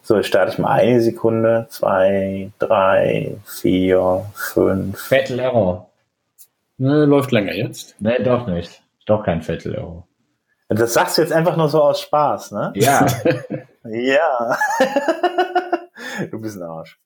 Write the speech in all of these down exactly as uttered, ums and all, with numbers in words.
So, jetzt starte ich mal eine Sekunde. Zwei, drei, vier, fünf. Fatal Error. Ne, läuft länger jetzt. Ne, doch nicht. Doch kein Fatal Error. Das sagst du jetzt einfach nur so aus Spaß, ne? Ja. Ja. Du bist ein Arsch.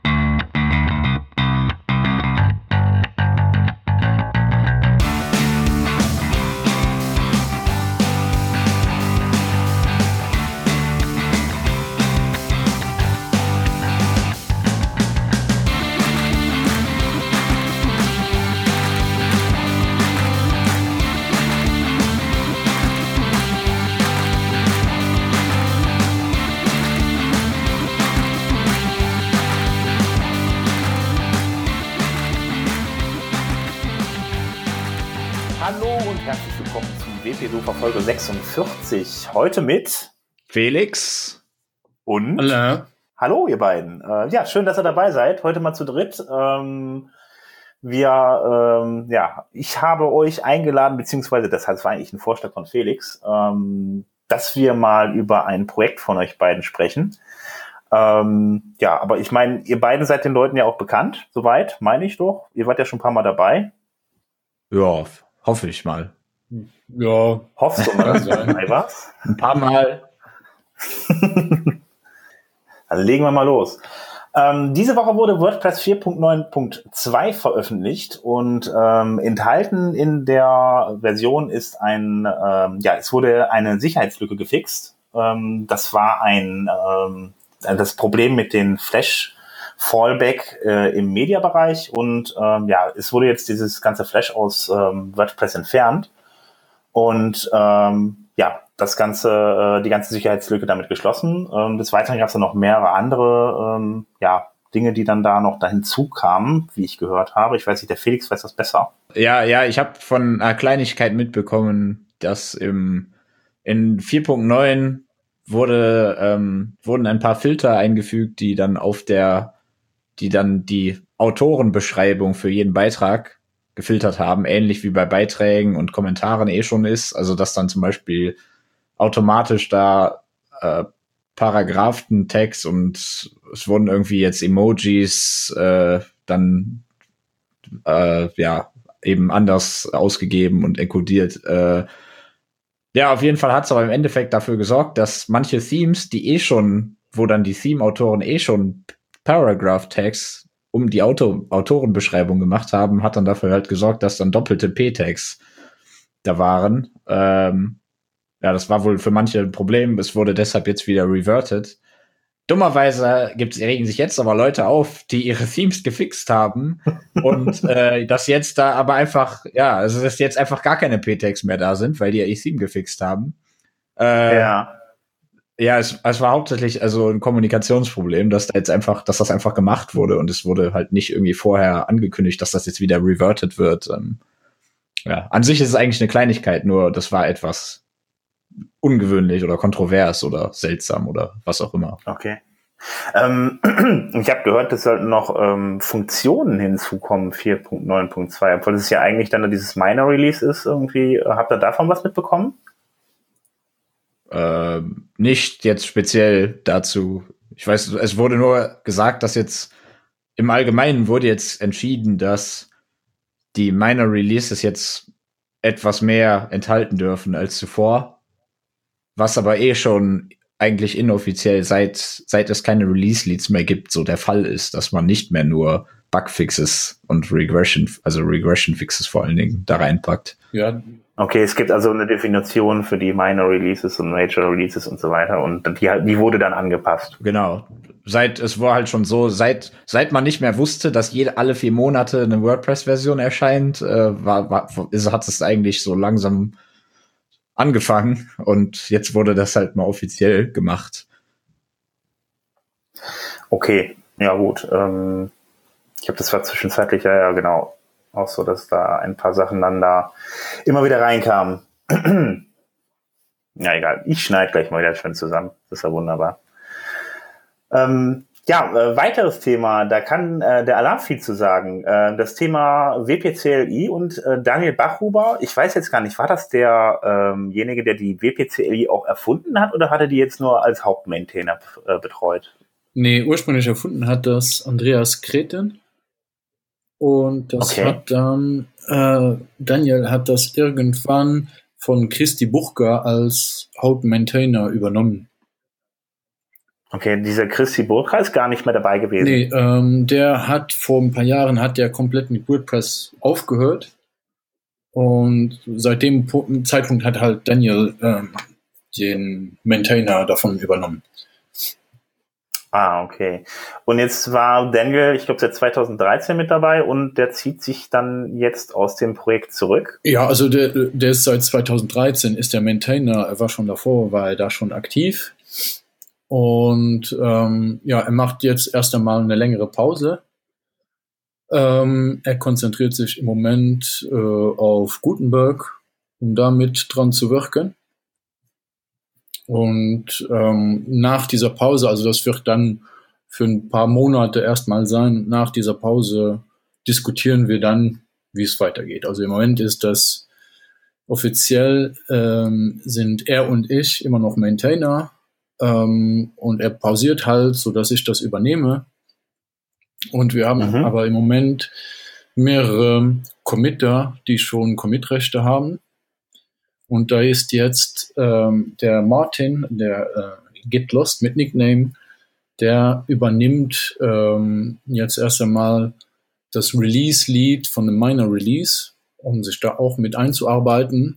Herzlich willkommen zum W P Sofa Folge sechsundvierzig. Heute mit Felix und Hallo. Hallo ihr beiden. Äh, ja, schön, dass ihr dabei seid. Heute mal zu dritt. Ähm, wir, ähm, ja, ich habe euch eingeladen, beziehungsweise das war eigentlich ein Vorschlag von Felix, ähm, dass wir mal über ein Projekt von euch beiden sprechen. Ähm, ja, aber ich meine, ihr beiden seid den Leuten ja auch bekannt, soweit, meine ich doch. Ihr wart ja schon ein paar Mal dabei. Ja, hoffe ich mal. Ja. Hoffst du mal, dass du dabei warst? Ein paar Mal. Also legen wir mal los. Ähm, diese Woche wurde WordPress vier Punkt neun Punkt zwei veröffentlicht und ähm, enthalten in der Version ist ein, ähm, ja, es wurde eine Sicherheitslücke gefixt. Ähm, das war ein, ähm, das Problem mit den Flash Fallback äh, im Media-Bereich und ähm, ja, es wurde jetzt dieses ganze Flash aus ähm, WordPress entfernt und ähm, ja, das ganze, äh, die ganze Sicherheitslücke damit geschlossen. Ähm, des Weiteren gab es dann noch mehrere andere ähm, ja, Dinge, die dann da noch da hinzukamen, wie ich gehört habe. Ich weiß nicht, der Felix weiß das besser. Ja, ja, ich habe von einer Kleinigkeit mitbekommen, dass im in vier Punkt neun wurde ähm, wurden ein paar Filter eingefügt, die dann auf der die dann die Autorenbeschreibung für jeden Beitrag gefiltert haben, ähnlich wie bei Beiträgen und Kommentaren eh schon ist. Also dass dann zum Beispiel automatisch da äh, Paragraphentext und es wurden irgendwie jetzt Emojis äh, dann äh, ja eben anders ausgegeben und enkodiert. Äh, ja, auf jeden Fall hat es aber im Endeffekt dafür gesorgt, dass manche Themes, die eh schon, wo dann die Theme-Autoren eh schon Paragraph-Tags um die Auto- Autorenbeschreibung gemacht haben, hat dann dafür halt gesorgt, dass dann doppelte P-Tags da waren. Ähm, ja, das war wohl für manche ein Problem. Es wurde deshalb jetzt wieder reverted. Dummerweise gibt's, regen sich jetzt aber Leute auf, die ihre Themes gefixt haben und äh, dass jetzt da aber einfach, ja, also dass jetzt einfach gar keine P-Tags mehr da sind, weil die ja ihr Theme gefixt haben. Äh, Ja. Ja, es, es war hauptsächlich also ein Kommunikationsproblem, dass da jetzt einfach, dass das einfach gemacht wurde und es wurde halt nicht irgendwie vorher angekündigt, dass das jetzt wieder reverted wird. Ähm, ja, an sich ist es eigentlich eine Kleinigkeit, nur das war etwas ungewöhnlich oder kontrovers oder seltsam oder was auch immer. Okay. Ähm, ich habe gehört, es sollten noch ähm, Funktionen hinzukommen, vier Punkt neun Punkt zwei, obwohl es ja eigentlich dann dieses Minor Release ist irgendwie. Habt ihr davon was mitbekommen? Äh, nicht jetzt speziell dazu. Ich weiß, es wurde nur gesagt, dass jetzt im Allgemeinen wurde jetzt entschieden, dass die Minor Releases jetzt etwas mehr enthalten dürfen als zuvor. Was aber eh schon eigentlich inoffiziell seit, seit es keine Release-Leads mehr gibt, so der Fall ist, dass man nicht mehr nur Bugfixes und Regression, also Regression-Fixes vor allen Dingen da reinpackt. Ja. Okay, es gibt also eine Definition für die Minor Releases und Major Releases und so weiter und die, die wurde dann angepasst. Genau. Seit, es war halt schon so, seit, seit man nicht mehr wusste, dass jede, alle vier Monate eine WordPress-Version erscheint, äh, war, war, ist, hat es eigentlich so langsam angefangen und jetzt wurde das halt mal offiziell gemacht. Okay, ja gut. Ähm, ich habe das zwar zwischenzeitlich, ja, ja, genau, auch so, dass da ein paar Sachen dann da immer wieder reinkamen. Ja, egal. Ich schneide gleich mal wieder schön zusammen. Das ist ja wunderbar. Ähm, Ja, äh, weiteres Thema, da kann äh, der Alarm viel zu sagen. Äh, das Thema W P C L I und äh, Daniel Bachhuber, ich weiß jetzt gar nicht, war das derjenige, ähm der die W P C L I auch erfunden hat oder hat er die jetzt nur als Hauptmaintainer äh, betreut? Nee, ursprünglich erfunden hat das Andreas Kreten. Und das Okay. hat dann, äh, Daniel hat das irgendwann von Christi Buchger als Hauptmaintainer übernommen. Okay, dieser Christi Burka ist gar nicht mehr dabei gewesen. Nee, ähm, der hat vor ein paar Jahren hat der komplett mit WordPress aufgehört. Und seit dem Po- Zeitpunkt hat halt Daniel ähm, den Maintainer davon übernommen. Ah, okay. Und jetzt war Daniel, ich glaube, seit zwanzig dreizehn mit dabei und der zieht sich dann jetzt aus dem Projekt zurück. Ja, also der, der ist seit zwanzig dreizehn, ist der Maintainer, er war schon davor, war er da schon aktiv. Und ähm, ja, er macht jetzt erst einmal eine längere Pause. Ähm, er konzentriert sich im Moment äh, auf Gutenberg, um damit dran zu wirken. Und ähm, nach dieser Pause, also das wird dann für ein paar Monate erstmal sein, nach dieser Pause diskutieren wir dann, wie es weitergeht. Also im Moment ist das offiziell, ähm, sind er und ich immer noch Maintainer, ähm, und er pausiert halt, sodass ich das übernehme. Und wir haben Mhm. aber im Moment mehrere Committer, die schon Commit-Rechte haben. Und da ist jetzt ähm, der Martin, der äh, Get Lost mit Nickname, der übernimmt ähm, jetzt erst einmal das Release-Lead von einem Minor-Release, um sich da auch mit einzuarbeiten.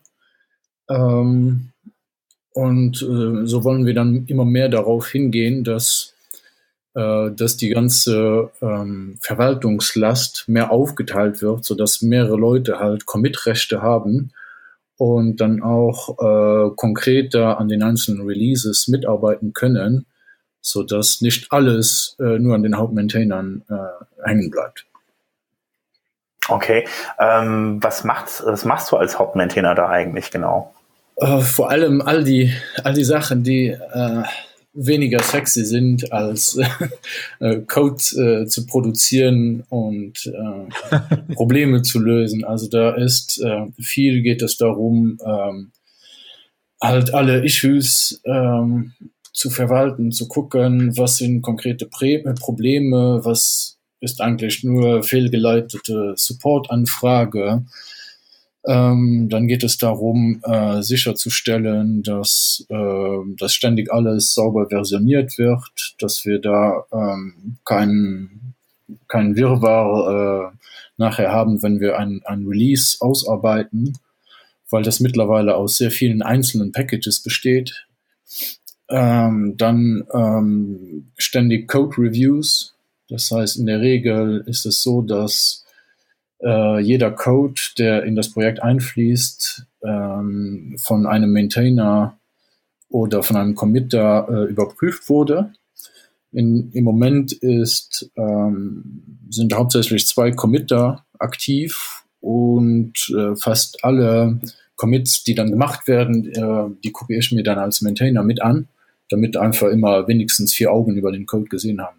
Ähm, und äh, so wollen wir dann immer mehr darauf hingehen, dass, äh, dass die ganze ähm, Verwaltungslast mehr aufgeteilt wird, sodass mehrere Leute halt Commit-Rechte haben und dann auch äh, konkreter an den einzelnen Releases mitarbeiten können, sodass nicht alles äh, nur an den Hauptmaintainern äh, hängen bleibt. Okay. Ähm, was macht's, was machst du als Hauptmaintainer da eigentlich genau? Äh, vor allem all die, all die Sachen, die äh, weniger sexy sind, als äh, Code äh, zu produzieren und äh, Probleme zu lösen. Also da ist äh, viel geht es darum, ähm, halt alle Issues ähm, zu verwalten, zu gucken, was sind konkrete Prä- Probleme, was ist eigentlich nur fehlgeleitete Support-Anfrage. Ähm, dann geht es darum, äh, sicherzustellen, dass, äh, dass ständig alles sauber versioniert wird, dass wir da ähm, keinen kein Wirrwarr äh, nachher haben, wenn wir ein, ein Release ausarbeiten, weil das mittlerweile aus sehr vielen einzelnen Packages besteht. Ähm, dann ähm, ständig Code-Reviews. Das heißt, in der Regel ist es so, dass äh, jeder Code, der in das Projekt einfließt, ähm, von einem Maintainer oder von einem Committer äh, überprüft wurde. In, Im Moment ist, ähm, sind hauptsächlich zwei Committer aktiv und äh, fast alle Commits, die dann gemacht werden, äh, die gucke ich mir dann als Maintainer mit an, damit einfach immer wenigstens vier Augen über den Code gesehen haben.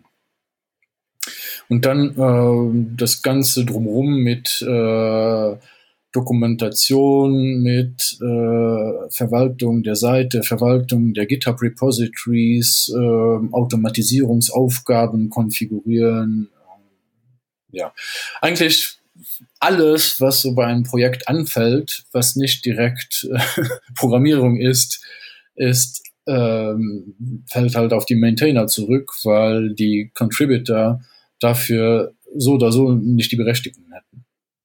Und dann äh, das Ganze drumherum mit äh, Dokumentation, mit äh, Verwaltung der Seite, Verwaltung der GitHub Repositories, äh, Automatisierungsaufgaben konfigurieren. Ja, eigentlich alles, was so bei einem Projekt anfällt, was nicht direkt äh, Programmierung ist, ist ähm, fällt halt auf die Maintainer zurück, weil die Contributor dafür so oder so nicht die Berechtigung hätten.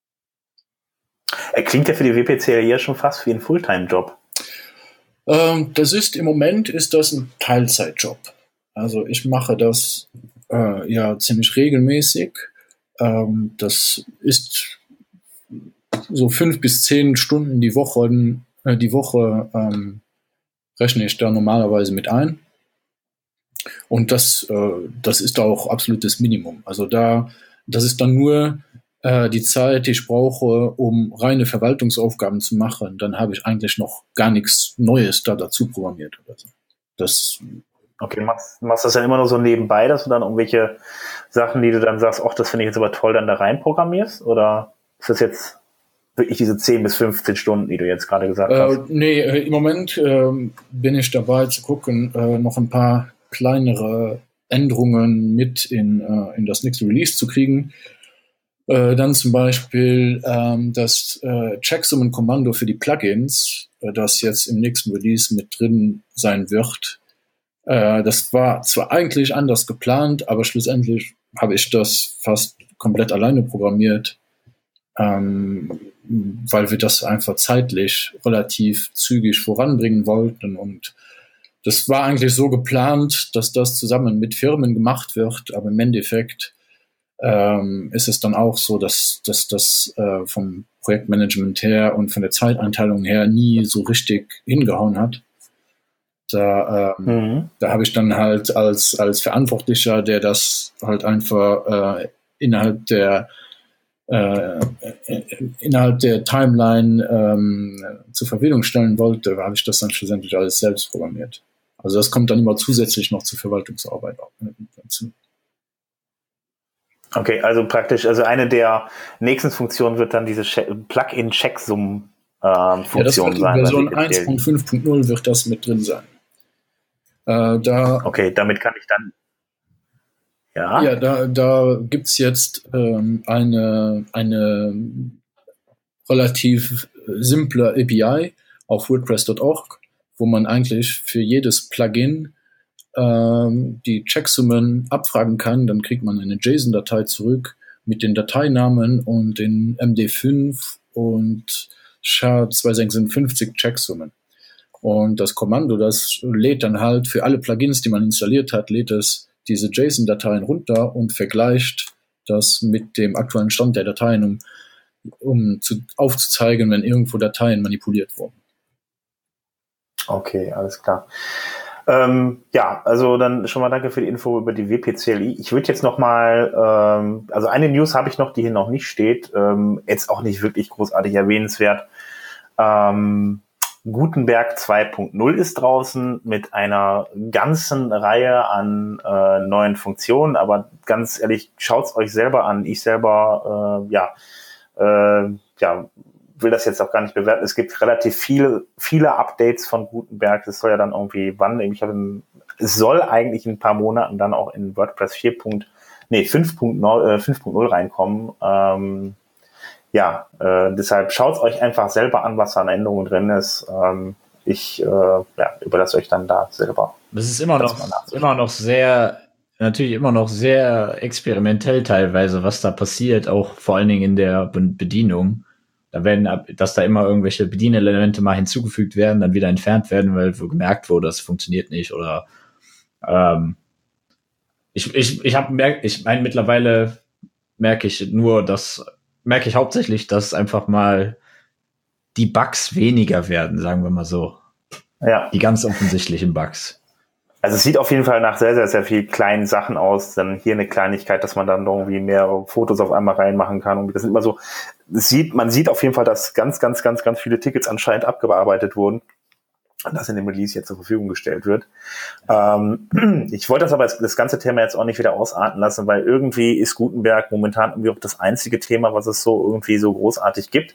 Er klingt ja für die W P C L I ja schon fast wie ein Fulltime-Job. Ähm, das ist im Moment ist das ein Teilzeitjob. Also ich mache das äh, ja ziemlich regelmäßig. Ähm, das ist so fünf bis zehn Stunden die Woche, äh, die Woche ähm, rechne ich da normalerweise mit ein. Und das, äh, das ist auch absolutes Minimum. Also da, das ist dann nur äh, die Zeit, die ich brauche, um reine Verwaltungsaufgaben zu machen. Dann habe ich eigentlich noch gar nichts Neues da dazu programmiert oder so. Das Okay, machst, machst das dann immer nur so nebenbei, dass du dann irgendwelche Sachen, die du dann sagst, ach, das finde ich jetzt aber toll, dann da rein programmierst? Oder ist das jetzt wirklich diese zehn bis fünfzehn Stunden, die du jetzt gerade gesagt äh, hast? Nee, äh, im Moment äh, bin ich dabei zu gucken, äh, noch ein paar kleinere Änderungen mit in, äh, in das nächste Release zu kriegen. Äh, dann zum Beispiel ähm, das äh, Checksummen-Kommando für die Plugins, äh, das jetzt im nächsten Release mit drin sein wird. Äh, das war zwar eigentlich anders geplant, aber schlussendlich habe ich das fast komplett alleine programmiert, ähm, weil wir das einfach zeitlich relativ zügig voranbringen wollten. Und das war eigentlich so geplant, dass das zusammen mit Firmen gemacht wird, aber im Endeffekt ähm, ist es dann auch so, dass, dass das äh, vom Projektmanagement her und von der Zeiteinteilung her nie so richtig hingehauen hat. Da, ähm, mhm. da habe ich dann halt als, als Verantwortlicher, der das halt einfach äh, innerhalb der äh, innerhalb der Timeline ähm, zur Verfügung stellen wollte, habe ich das dann schlussendlich alles selbst programmiert. Also das kommt dann immer zusätzlich noch zur Verwaltungsarbeit dazu. Okay, also praktisch, also eine der nächsten Funktionen wird dann diese Plugin-Checksum-Funktion ähm, ja, sein. In Version eins Punkt fünf Punkt null wird das mit drin sein. Äh, da, okay, damit kann ich dann ja, ja da, da gibt es jetzt ähm, eine, eine relativ simple A P I auf WordPress Punkt org, wo man eigentlich für jedes Plugin ähm, die Checksummen abfragen kann. Dann kriegt man eine JSON-Datei zurück mit den Dateinamen und den M D fünf und S H A zweihundertsechsundfünfzig Checksummen. Und das Kommando, das lädt dann halt für alle Plugins, die man installiert hat, lädt es diese JSON-Dateien runter und vergleicht das mit dem aktuellen Stand der Dateien, um, um zu, aufzuzeigen, wenn irgendwo Dateien manipuliert wurden. Okay, alles klar. Ähm, ja, also dann schon mal danke für die Info über die W P C L I. Ich würde jetzt noch mal, ähm, also eine News habe ich noch, die hier noch nicht steht, ähm, jetzt auch nicht wirklich großartig erwähnenswert. Ähm, Gutenberg zwei Punkt null ist draußen mit einer ganzen Reihe an äh, neuen Funktionen, aber ganz ehrlich, schaut's euch selber an. Ich selber, äh, ja, äh, ja, will das jetzt auch gar nicht bewerten. Es gibt relativ viele, viele Updates von Gutenberg. Das soll ja dann irgendwie, wann, ich habe, es soll eigentlich in ein paar Monaten dann auch in WordPress vier. Nee, fünf Punkt null reinkommen. Ähm, ja, äh, deshalb schaut euch einfach selber an, was an Änderungen drin ist. Ähm, ich äh, ja, überlasse euch dann da selber. Das ist immer noch, immer noch sehr, natürlich immer noch sehr experimentell teilweise, was da passiert, auch vor allen Dingen in der Bedienung. Da werden, dass da immer irgendwelche Bedienelemente mal hinzugefügt werden, dann wieder entfernt werden, weil gemerkt wurde, das funktioniert nicht oder ähm, ich ich ich habe merkt, ich meine mittlerweile merke ich nur, dass merke ich hauptsächlich, dass einfach mal die Bugs weniger werden, sagen wir mal so. Ja. Die ganz offensichtlichen Bugs. Also es sieht auf jeden Fall nach sehr, sehr, sehr vielen kleinen Sachen aus. Dann hier eine Kleinigkeit, dass man dann irgendwie mehr Fotos auf einmal reinmachen kann. Und das sind immer so, es sieht, man sieht auf jeden Fall, dass ganz, ganz, ganz, ganz viele Tickets anscheinend abgearbeitet wurden und das in dem Release jetzt zur Verfügung gestellt wird. Ähm, ich wollte das aber das ganze Thema jetzt auch nicht wieder ausarten lassen, weil irgendwie ist Gutenberg momentan irgendwie auch das einzige Thema, was es so irgendwie so großartig gibt.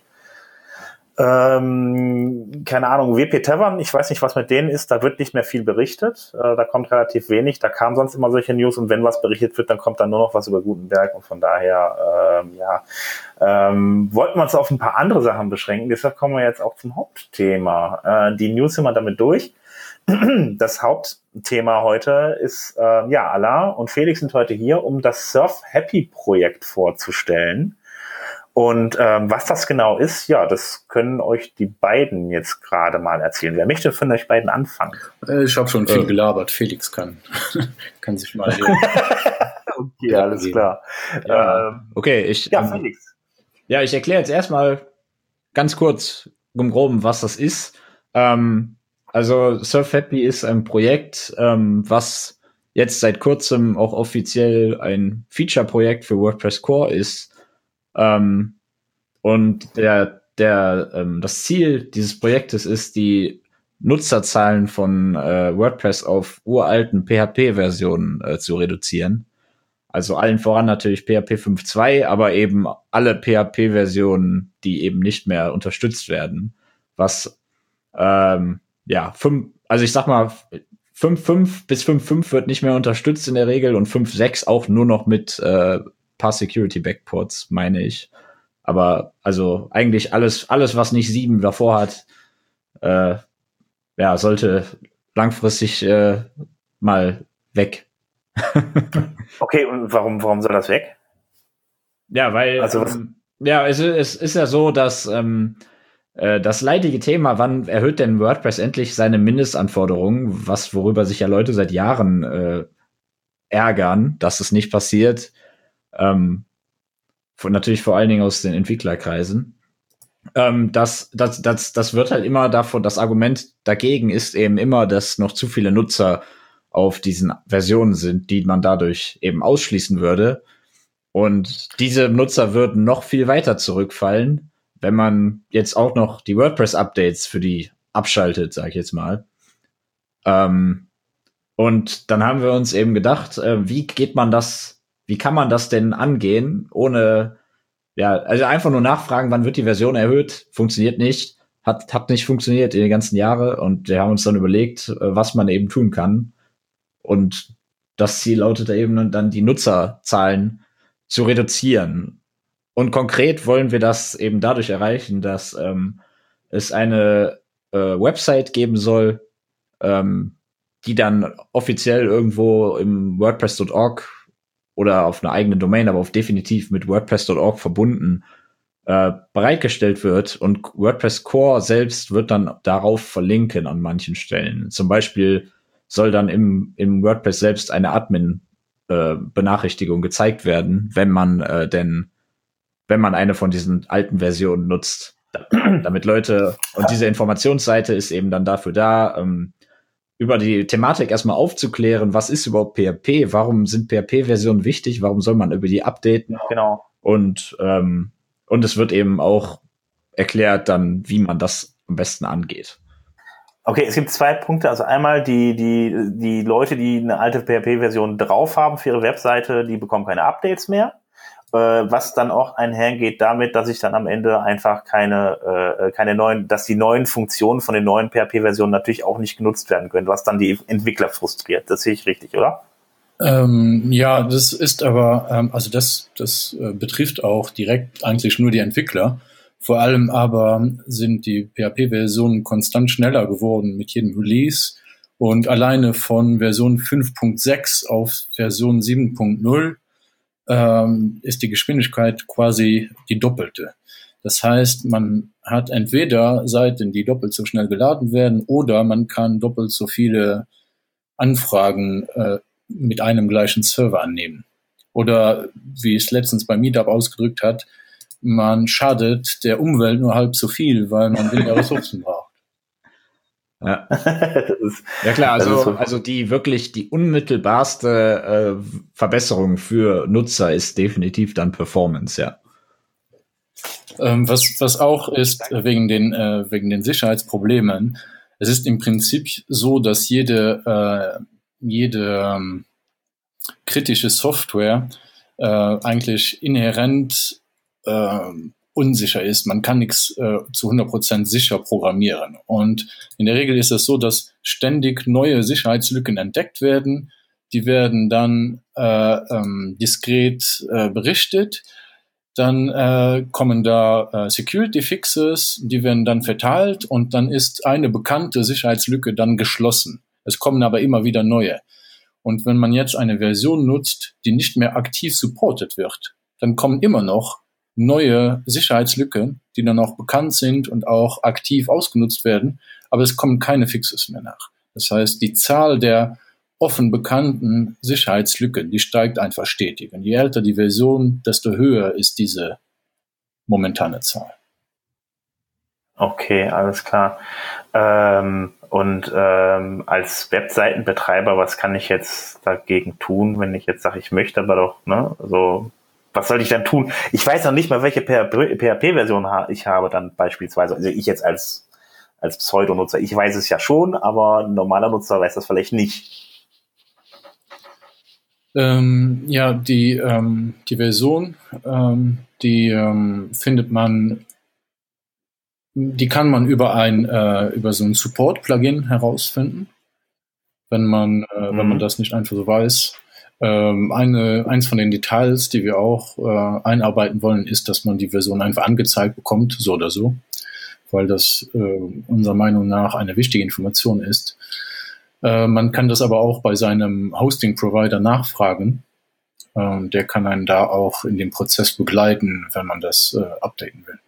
Ähm, keine Ahnung, W P Tavern, ich weiß nicht, was mit denen ist, da wird nicht mehr viel berichtet, äh, da kommt relativ wenig, da kamen sonst immer solche News und wenn was berichtet wird, dann kommt dann nur noch was über Gutenberg und von daher, ähm, ja, ähm, wollten wir uns auf ein paar andere Sachen beschränken, deshalb kommen wir jetzt auch zum Hauptthema. Äh, die News sind wir damit durch. Das Hauptthema heute ist, äh, ja, Alain und Felix sind heute hier, um das Surf Happy Projekt vorzustellen. Und ähm, was das genau ist, ja, das können euch die beiden jetzt gerade mal erzählen. Wer möchte von euch beiden anfangen? Ich habe schon viel äh. gelabert. Felix kann, kann sich mal hier. Okay, ja, alles klar. Ja. Ähm, okay, ich. Ja, ähm, Felix. Ja, ich erkläre jetzt erstmal ganz kurz im Groben, was das ist. Ähm, also Surf Happy ist ein Projekt, ähm, was jetzt seit kurzem auch offiziell ein Feature-Projekt für WordPress Core ist. Ähm, und der, der, ähm, das Ziel dieses Projektes ist, die Nutzerzahlen von äh, WordPress auf uralten P H P-Versionen äh, zu reduzieren. Also allen voran natürlich P H P fünf Punkt zwei, aber eben alle P H P-Versionen, die eben nicht mehr unterstützt werden. Was, ähm, ja, fünf, also ich sag mal, fünf Punkt fünf bis fünf Punkt fünf wird nicht mehr unterstützt in der Regel und fünf Punkt sechs auch nur noch mit äh, paar Security-Backports, meine ich. Aber also eigentlich alles, alles, was nicht sieben davor hat, äh, ja, sollte langfristig äh, mal weg. Okay, und warum, warum soll das weg? Ja, weil, Also, ähm, ja, es, es ist ja so, dass ähm, äh, das leidige Thema, wann erhöht denn WordPress endlich seine Mindestanforderungen, was worüber sich ja Leute seit Jahren äh, ärgern, dass es nicht passiert, ähm, von, natürlich vor allen Dingen aus den Entwicklerkreisen. Ähm, das, das, das, das wird halt immer davon, das Argument dagegen ist eben immer, dass noch zu viele Nutzer auf diesen Versionen sind, die man dadurch eben ausschließen würde. Und diese Nutzer würden noch viel weiter zurückfallen, wenn man jetzt auch noch die WordPress-Updates für die abschaltet, sag ich jetzt mal. Ähm, und dann haben wir uns eben gedacht, äh, wie geht man das, wie kann man das denn angehen, ohne, ja, also einfach nur nachfragen, wann wird die Version erhöht, funktioniert nicht, hat, hat nicht funktioniert in den ganzen Jahren und wir haben uns dann überlegt, was man eben tun kann. Und das Ziel lautet eben dann, die Nutzerzahlen zu reduzieren. Und konkret wollen wir das eben dadurch erreichen, dass ähm, es eine äh, Website geben soll, ähm, die dann offiziell irgendwo im WordPress Punkt org oder auf einer eigenen Domain, aber auf definitiv mit WordPress Punkt org verbunden, äh, bereitgestellt wird. Und WordPress Core selbst wird dann darauf verlinken an manchen Stellen. Zum Beispiel soll dann im, im WordPress selbst eine Admin-Benachrichtigung äh, gezeigt werden, wenn man äh, denn, wenn man eine von diesen alten Versionen nutzt. Damit Leute, und diese Informationsseite ist eben dann dafür da, ähm, über die Thematik erstmal aufzuklären, was ist überhaupt P H P, warum sind P H P-Versionen wichtig, warum soll man über die updaten? Genau. Und, ähm, und es wird eben auch erklärt dann, wie man das am besten angeht. Okay, es gibt zwei Punkte. Also einmal die, die, die Leute, die eine alte P H P-Version drauf haben für ihre Webseite, die bekommen keine Updates mehr. Äh, was dann auch einhergeht damit, dass ich dann am Ende einfach keine, äh, keine neuen, dass die neuen Funktionen von den neuen P H P-Versionen natürlich auch nicht genutzt werden können, was dann die Entwickler frustriert. Das sehe ich richtig, oder? Ähm, ja, das ist aber, ähm, also das, das äh, betrifft auch direkt eigentlich nur die Entwickler. Vor allem aber sind die P H P-Versionen konstant schneller geworden mit jedem Release und alleine von Version fünf Punkt sechs auf Version sieben Punkt null ähm, ist die Geschwindigkeit quasi die doppelte. Das heißt, man hat entweder Seiten, die doppelt so schnell geladen werden, oder man kann doppelt so viele Anfragen äh, mit einem gleichen Server annehmen. Oder wie es letztens bei Meetup ausgedrückt hat, man schadet der Umwelt nur halb so viel, weil man weniger Ressourcen braucht. Ja. ist, ja klar, also, so. also die wirklich die unmittelbarste äh, Verbesserung für Nutzer ist definitiv dann Performance, ja. Ähm, was, was auch ist, äh, wegen den, äh, wegen den Sicherheitsproblemen, es ist im Prinzip so, dass jede, äh, jede ähm, kritische Software äh, eigentlich inhärent äh, unsicher ist. Man kann nichts äh, zu hundert Prozent sicher programmieren. Und in der Regel ist es so, dass ständig neue Sicherheitslücken entdeckt werden. Die werden dann äh, ähm, diskret äh, berichtet. Dann äh, kommen da äh, Security Fixes, die werden dann verteilt und dann ist eine bekannte Sicherheitslücke dann geschlossen. Es kommen aber immer wieder neue. Und wenn man jetzt eine Version nutzt, die nicht mehr aktiv supported wird, dann kommen immer noch neue Sicherheitslücken, die dann auch bekannt sind und auch aktiv ausgenutzt werden, aber es kommen keine Fixes mehr nach. Das heißt, die Zahl der offen bekannten Sicherheitslücken, die steigt einfach stetig. Und je älter die Version, desto höher ist diese momentane Zahl. Okay, alles klar. Ähm, und ähm, als Webseitenbetreiber, was kann ich jetzt dagegen tun, wenn ich jetzt sage, ich möchte aber doch, ne, also was soll ich dann tun? Ich weiß noch nicht mal, welche P H P-Version ich habe dann beispielsweise. Also ich jetzt als als Pseudonutzer. Ich weiß es ja schon, aber ein normaler Nutzer weiß das vielleicht nicht. Ähm, ja, die, ähm, die Version, ähm, die ähm, findet man, die kann man über ein äh, über so ein Support-Plugin herausfinden, wenn man äh, mhm. wenn man das nicht einfach so weiß. Ähm, eine, eins von den Details, die wir auch äh, einarbeiten wollen, ist, dass man die Version einfach angezeigt bekommt, so oder so, weil das äh, unserer Meinung nach eine wichtige Information ist. Äh, man kann das aber auch bei seinem Hosting-Provider nachfragen. Ähm, der kann einen da auch in dem Prozess begleiten, wenn man das äh, updaten will.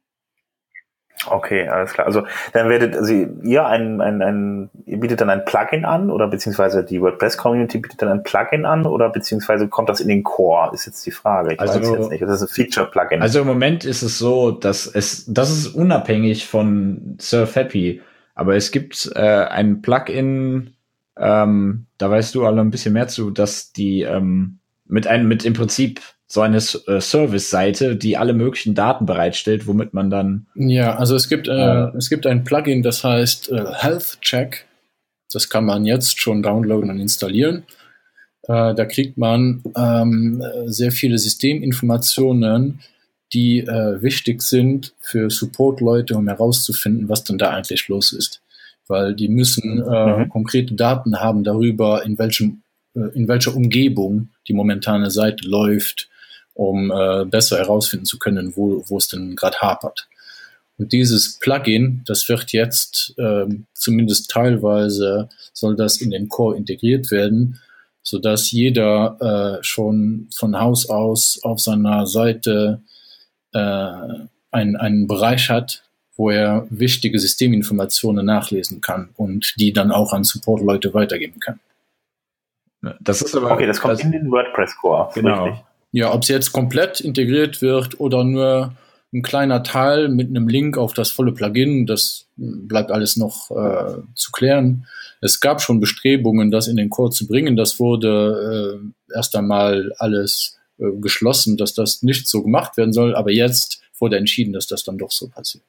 Okay, alles klar. Also dann werdet also ihr ein, ein, ein ihr bietet dann ein Plugin an oder beziehungsweise die WordPress-Community bietet dann ein Plugin an oder beziehungsweise kommt das in den Core, ist jetzt die Frage. Ich also, weiß jetzt nicht. Das ist ein Feature-Plugin. Also im Moment ist es so, dass es, das ist unabhängig von SurfHappy, aber es gibt äh, ein Plugin, ähm, da weißt du alle ein bisschen mehr zu, dass die ähm, mit einem, mit im Prinzip so eine äh, Service-Seite, die alle möglichen Daten bereitstellt, womit man dann... Ja, also es gibt, äh, äh, es gibt ein Plugin, das heißt äh, Health Check. Das kann man jetzt schon downloaden und installieren. Äh, da kriegt man ähm, sehr viele Systeminformationen, die äh, wichtig sind für Support-Leute, um herauszufinden, was denn da eigentlich los ist. Weil die müssen äh, mhm. konkrete Daten haben darüber, in welchem, äh, in welcher Umgebung die momentane Seite läuft, um äh, besser herausfinden zu können, wo, wo es denn gerade hapert. Und dieses Plugin, das wird jetzt äh, zumindest teilweise, soll das in den Core integriert werden, sodass jeder äh, schon von Haus aus auf seiner Seite äh, einen, einen Bereich hat, wo er wichtige Systeminformationen nachlesen kann und die dann auch an Support-Leute weitergeben kann. Das ist aber, okay, das kommt das, in den WordPress-Core. Genau. Richtig. Ja, ob es jetzt komplett integriert wird oder nur ein kleiner Teil mit einem Link auf das volle Plugin, das bleibt alles noch äh, zu klären. Es gab schon Bestrebungen, das in den Core zu bringen. Das wurde äh, erst einmal alles äh, geschlossen, dass das nicht so gemacht werden soll. Aber jetzt wurde entschieden, dass das dann doch so passiert.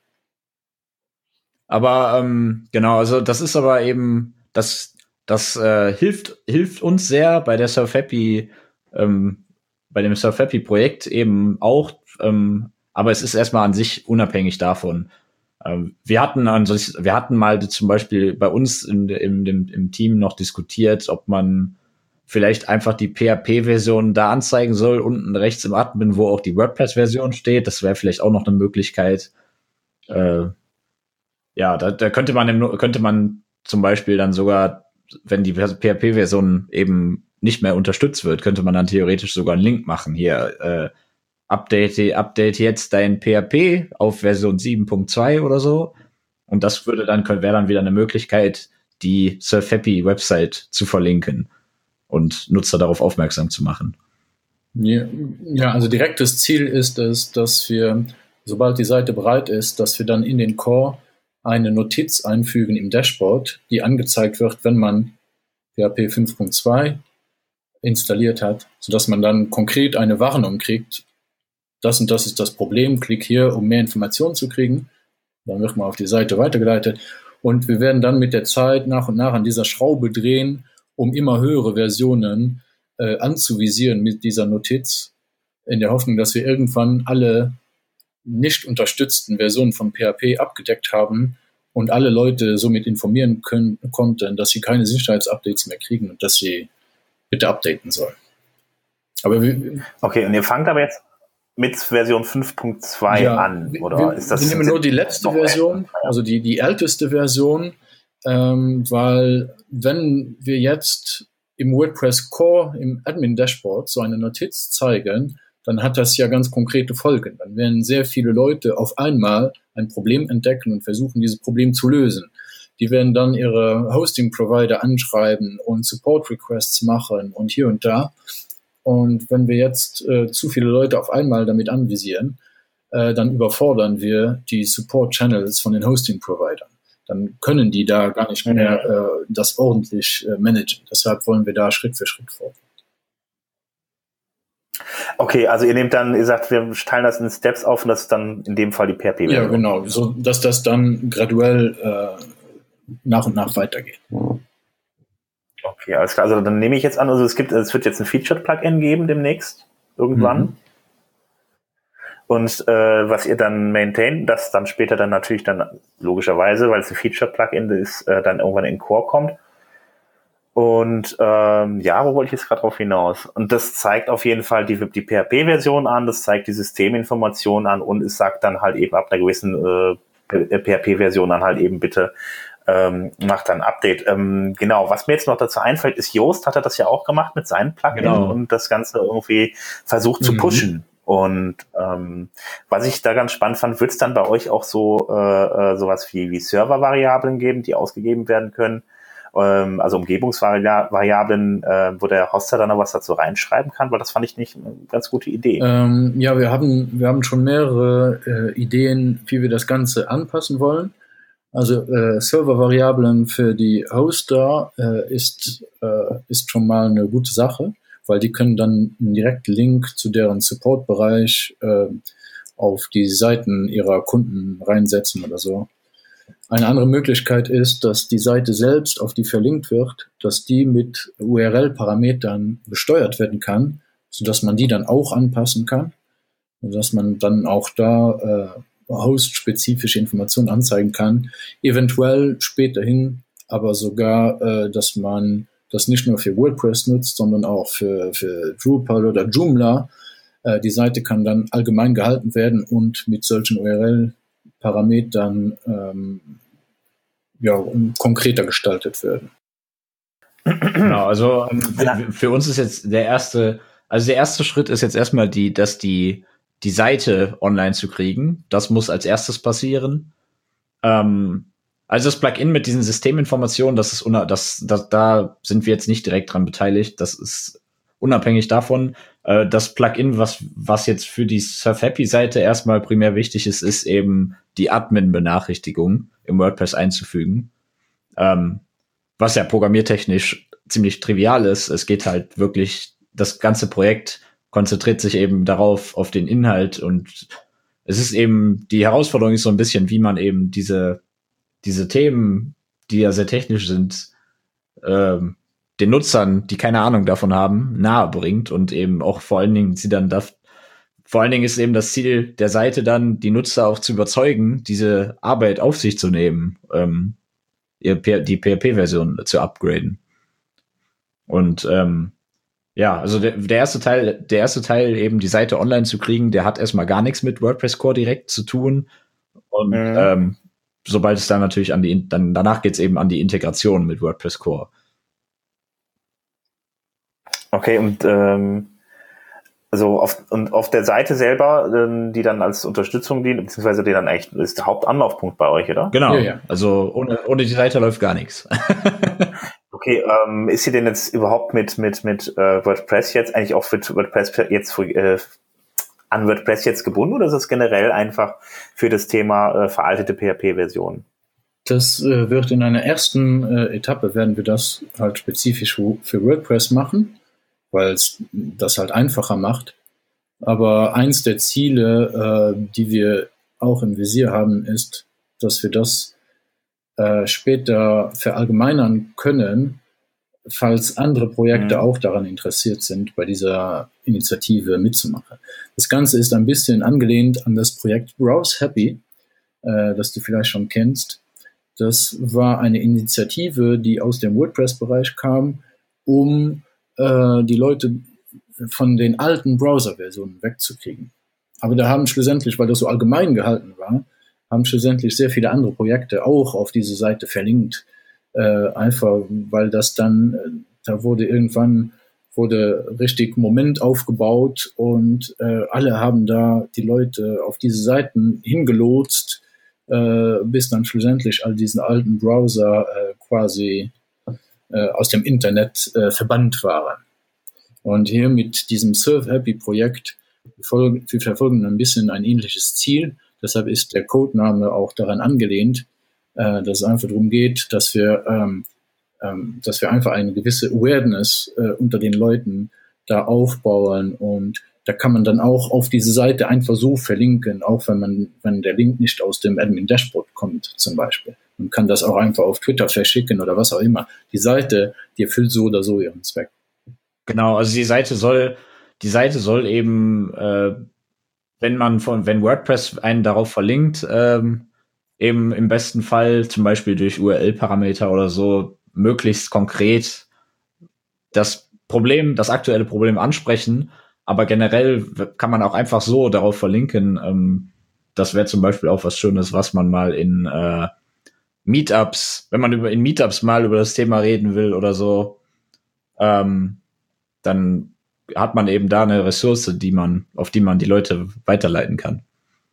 Aber ähm, genau, also das ist aber eben, das, das äh, hilft, hilft uns sehr bei der SurfHappy, ähm, bei dem SurfHappy-Projekt eben auch, ähm, aber es ist erstmal an sich unabhängig davon. Ähm, wir hatten an sich, wir hatten mal zum Beispiel bei uns in, in, im, im Team noch diskutiert, ob man vielleicht einfach die P H P-Version da anzeigen soll, unten rechts im Admin, wo auch die WordPress-Version steht. Das wäre vielleicht auch noch eine Möglichkeit. Äh, ja, da, da könnte man im, könnte man zum Beispiel dann sogar, wenn die P H P-Version eben nicht mehr unterstützt wird, könnte man dann theoretisch sogar einen Link machen. Hier, äh, update, update jetzt dein P H P auf Version sieben Punkt zwei oder so. Und das würde dann, wäre dann wieder eine Möglichkeit, die SurfHappy-Website zu verlinken und Nutzer darauf aufmerksam zu machen. Ja, ja, also direktes Ziel ist es, dass wir, sobald die Seite bereit ist, dass wir dann in den Core eine Notiz einfügen im Dashboard, die angezeigt wird, wenn man P H P fünf Punkt zwei installiert hat, sodass man dann konkret eine Warnung kriegt, das und das ist das Problem, klick hier, um mehr Informationen zu kriegen. Dann wird man auf die Seite weitergeleitet und wir werden dann mit der Zeit nach und nach an dieser Schraube drehen, um immer höhere Versionen äh, anzuvisieren mit dieser Notiz, in der Hoffnung, dass wir irgendwann alle nicht unterstützten Versionen von P H P abgedeckt haben und alle Leute somit informieren können, konnten, dass sie keine Sicherheitsupdates mehr kriegen und dass sie bitte updaten sollen. Aber wir, okay, und ihr fangt aber jetzt mit Version fünf Punkt zwei ja, an, oder wir, ist das? Wir nehmen nur die letzte Version, also die, die älteste Version, ähm, weil wenn wir jetzt im WordPress Core, im Admin Dashboard so eine Notiz zeigen, dann hat das ja ganz konkrete Folgen. Dann werden sehr viele Leute auf einmal ein Problem entdecken und versuchen, dieses Problem zu lösen. Die werden dann ihre Hosting-Provider anschreiben und Support-Requests machen und hier und da. Und wenn wir jetzt äh, zu viele Leute auf einmal damit anvisieren, äh, dann überfordern wir die Support-Channels von den Hosting-Providern. Dann können die da gar nicht mehr äh, das ordentlich äh, managen. Deshalb wollen wir da Schritt für Schritt vorgehen. Okay, also ihr nehmt dann, ihr sagt, wir teilen das in Steps auf und das ist dann in dem Fall die P H P-Version. Ja, genau, so dass das dann graduell äh, nach und nach weitergeht. Okay, alles klar. Also dann nehme ich jetzt an, also es gibt, es wird jetzt ein Featured-Plugin geben demnächst, irgendwann. Mhm. Und äh, was ihr dann maintaint, das dann später dann natürlich dann logischerweise, weil es ein Featured-Plugin ist, äh, dann irgendwann in Core kommt. Und ähm, ja, wo wollte ich jetzt gerade drauf hinaus? Und das zeigt auf jeden Fall die, die P H P-Version an, das zeigt die Systeminformation an und es sagt dann halt eben ab einer gewissen äh, P H P-Version dann halt eben bitte ähm, macht dann ein Update. Ähm, genau, was mir jetzt noch dazu einfällt, ist Yoast hat er das ja auch gemacht mit seinen Plugin genau. und das Ganze irgendwie versucht mhm. zu pushen. Und ähm, was ich da ganz spannend fand, wird es dann bei euch auch so äh, sowas wie, wie Server-Variablen geben, die ausgegeben werden können? Also Umgebungsvariablen, äh, wo der Hoster dann noch was dazu reinschreiben kann, weil das fand ich nicht eine ganz gute Idee. Ähm, ja, wir haben, wir haben schon mehrere äh, Ideen, wie wir das Ganze anpassen wollen. Also äh, Server-Variablen für die Hoster äh, ist, äh, ist schon mal eine gute Sache, weil die können dann einen direkten Link zu deren Support-Bereich äh, auf die Seiten ihrer Kunden reinsetzen oder so. Eine andere Möglichkeit ist, dass die Seite selbst, auf die verlinkt wird, dass die mit U R L-Parametern besteuert werden kann, sodass man die dann auch anpassen kann, sodass man dann auch da äh, host-spezifische Informationen anzeigen kann. Eventuell späterhin aber sogar, äh, dass man das nicht nur für WordPress nutzt, sondern auch für, für Drupal oder Joomla. Äh, die Seite kann dann allgemein gehalten werden und mit solchen U R L Parametern ähm, ja, konkreter gestaltet werden. Genau, also ähm, für uns ist jetzt der erste, also der erste Schritt ist jetzt erstmal die, dass die die Seite online zu kriegen. Das muss als erstes passieren. Ähm, also das Plugin mit diesen Systeminformationen, das ist una- das, das, da sind wir jetzt nicht direkt dran beteiligt. Das ist unabhängig davon. Äh, das Plugin, was was jetzt für die Surf-Happy-Seite erstmal primär wichtig ist, ist eben die Admin-Benachrichtigung im WordPress einzufügen. Ähm, was ja programmiertechnisch ziemlich trivial ist. Es geht halt wirklich, das ganze Projekt konzentriert sich eben darauf, auf den Inhalt und es ist eben, die Herausforderung ist so ein bisschen, wie man eben diese, diese Themen, die ja sehr technisch sind, ähm, den Nutzern, die keine Ahnung davon haben, nahe bringt und eben auch vor allen Dingen sie dann darf, vor allen Dingen ist eben das Ziel der Seite dann, die Nutzer auch zu überzeugen, diese Arbeit auf sich zu nehmen, ähm, die P H P-Version zu upgraden. Und ähm, ja, also der, der erste Teil, der erste Teil eben die Seite online zu kriegen, der hat erstmal gar nichts mit WordPress Core direkt zu tun. Und mhm. ähm, sobald es dann natürlich an die, dann danach geht's eben an die Integration mit WordPress Core. Okay, und ähm, also auf, und auf der Seite selber, ähm, die dann als Unterstützung dient, beziehungsweise die dann eigentlich ist der Hauptanlaufpunkt bei euch, oder? Genau, ja, ja. Also ohne, ohne die Seite läuft gar nichts. Okay, ähm, ist sie denn jetzt überhaupt mit mit mit äh, WordPress jetzt eigentlich auch für WordPress jetzt äh, an WordPress jetzt gebunden oder ist es generell einfach für das Thema äh, veraltete P H P-Version? Das äh, wird in einer ersten äh, Etappe werden wir das halt spezifisch für WordPress machen, weil es das halt einfacher macht. Aber eins der Ziele, äh, die wir auch im Visier haben, ist, dass wir das äh, später verallgemeinern können, falls andere Projekte mhm. auch daran interessiert sind, bei dieser Initiative mitzumachen. Das Ganze ist ein bisschen angelehnt an das Projekt Browse Happy, äh, das du vielleicht schon kennst. Das war eine Initiative, die aus dem WordPress-Bereich kam, um äh, die Leute von den alten Browser-Versionen wegzukriegen. Aber da haben schlussendlich, weil das so allgemein gehalten war, haben schlussendlich sehr viele andere Projekte auch auf diese Seite verlinkt. Äh, einfach, weil das dann, äh, da wurde irgendwann, wurde richtig Moment aufgebaut und äh, alle haben da die Leute auf diese Seiten hingelotst, äh, bis dann schlussendlich all diesen alten Browser äh, quasi äh, aus dem Internet äh, verbannt waren. Und hier mit diesem Surf-Happy-Projekt, wir verfolgen ein bisschen ein ähnliches Ziel. Deshalb ist der Codename auch daran angelehnt, äh, dass es einfach darum geht, dass wir, ähm, ähm, dass wir einfach eine gewisse Awareness äh, unter den Leuten da aufbauen und da kann man dann auch auf diese Seite einfach so verlinken, auch wenn man, wenn der Link nicht aus dem Admin Dashboard kommt, zum Beispiel. Man kann das auch einfach auf Twitter verschicken oder was auch immer. Die Seite, die erfüllt so oder so ihren Zweck. Genau, also die Seite soll, die Seite soll eben, äh, wenn man von, wenn WordPress einen darauf verlinkt, ähm, eben im besten Fall zum Beispiel durch U R L-Parameter oder so möglichst konkret das Problem, das aktuelle Problem ansprechen, aber generell kann man auch einfach so darauf verlinken. Ähm, das wäre zum Beispiel auch was Schönes, was man mal in äh, Meetups, wenn man über in Meetups mal über das Thema reden will oder so, ähm, dann hat man eben da eine Ressource, die man, auf die man die Leute weiterleiten kann.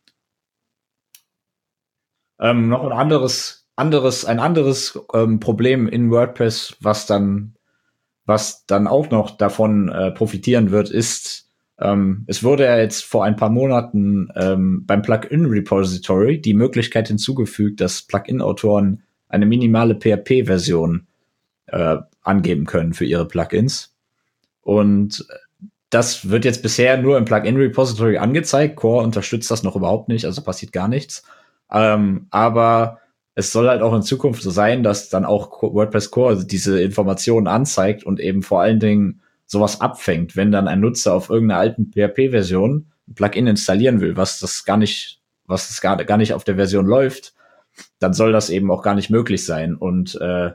Ähm, noch ein anderes, anderes, ein anderes ähm, Problem in WordPress, was dann, was dann auch noch davon äh, profitieren wird, ist, ähm, es wurde ja jetzt vor ein paar Monaten ähm, beim Plugin-Repository die Möglichkeit hinzugefügt, dass Plugin-Autoren eine minimale P H P-Version äh, angeben können für ihre Plugins. Und das wird jetzt bisher nur im Plugin-Repository angezeigt. Core unterstützt das noch überhaupt nicht, also passiert gar nichts. Ähm, aber es soll halt auch in Zukunft so sein, dass dann auch WordPress Core diese Informationen anzeigt und eben vor allen Dingen sowas abfängt, wenn dann ein Nutzer auf irgendeiner alten P H P-Version ein Plugin installieren will, was das gar nicht, was das gar, gar nicht auf der Version läuft, dann soll das eben auch gar nicht möglich sein. Und äh,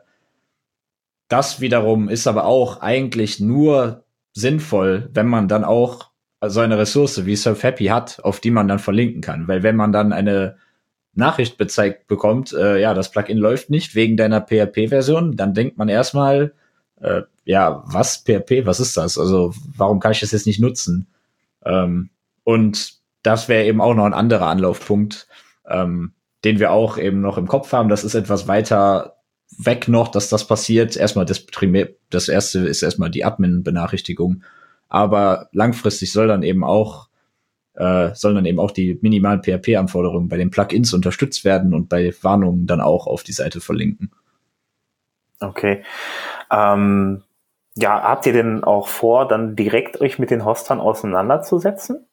das wiederum ist aber auch eigentlich nur sinnvoll, wenn man dann auch so eine Ressource wie SurfHappy hat, auf die man dann verlinken kann. Weil wenn man dann eine Nachricht bezeigt bekommt, äh, ja, das Plugin läuft nicht wegen deiner P H P-Version, dann denkt man erstmal, äh, ja, was P H P, was ist das? Also warum kann ich das jetzt nicht nutzen? Ähm, und das wäre eben auch noch ein anderer Anlaufpunkt, ähm, den wir auch eben noch im Kopf haben. Das ist etwas weiter weg noch, dass das passiert. Erstmal das Primär, das erste ist erstmal die Admin-Benachrichtigung. Aber langfristig soll dann eben auch, äh, sollen dann eben auch die minimalen P H P-Anforderungen bei den Plugins unterstützt werden und bei Warnungen dann auch auf die Seite verlinken. Okay. Ähm, ja, habt ihr denn auch vor, dann direkt euch mit den Hostern auseinanderzusetzen?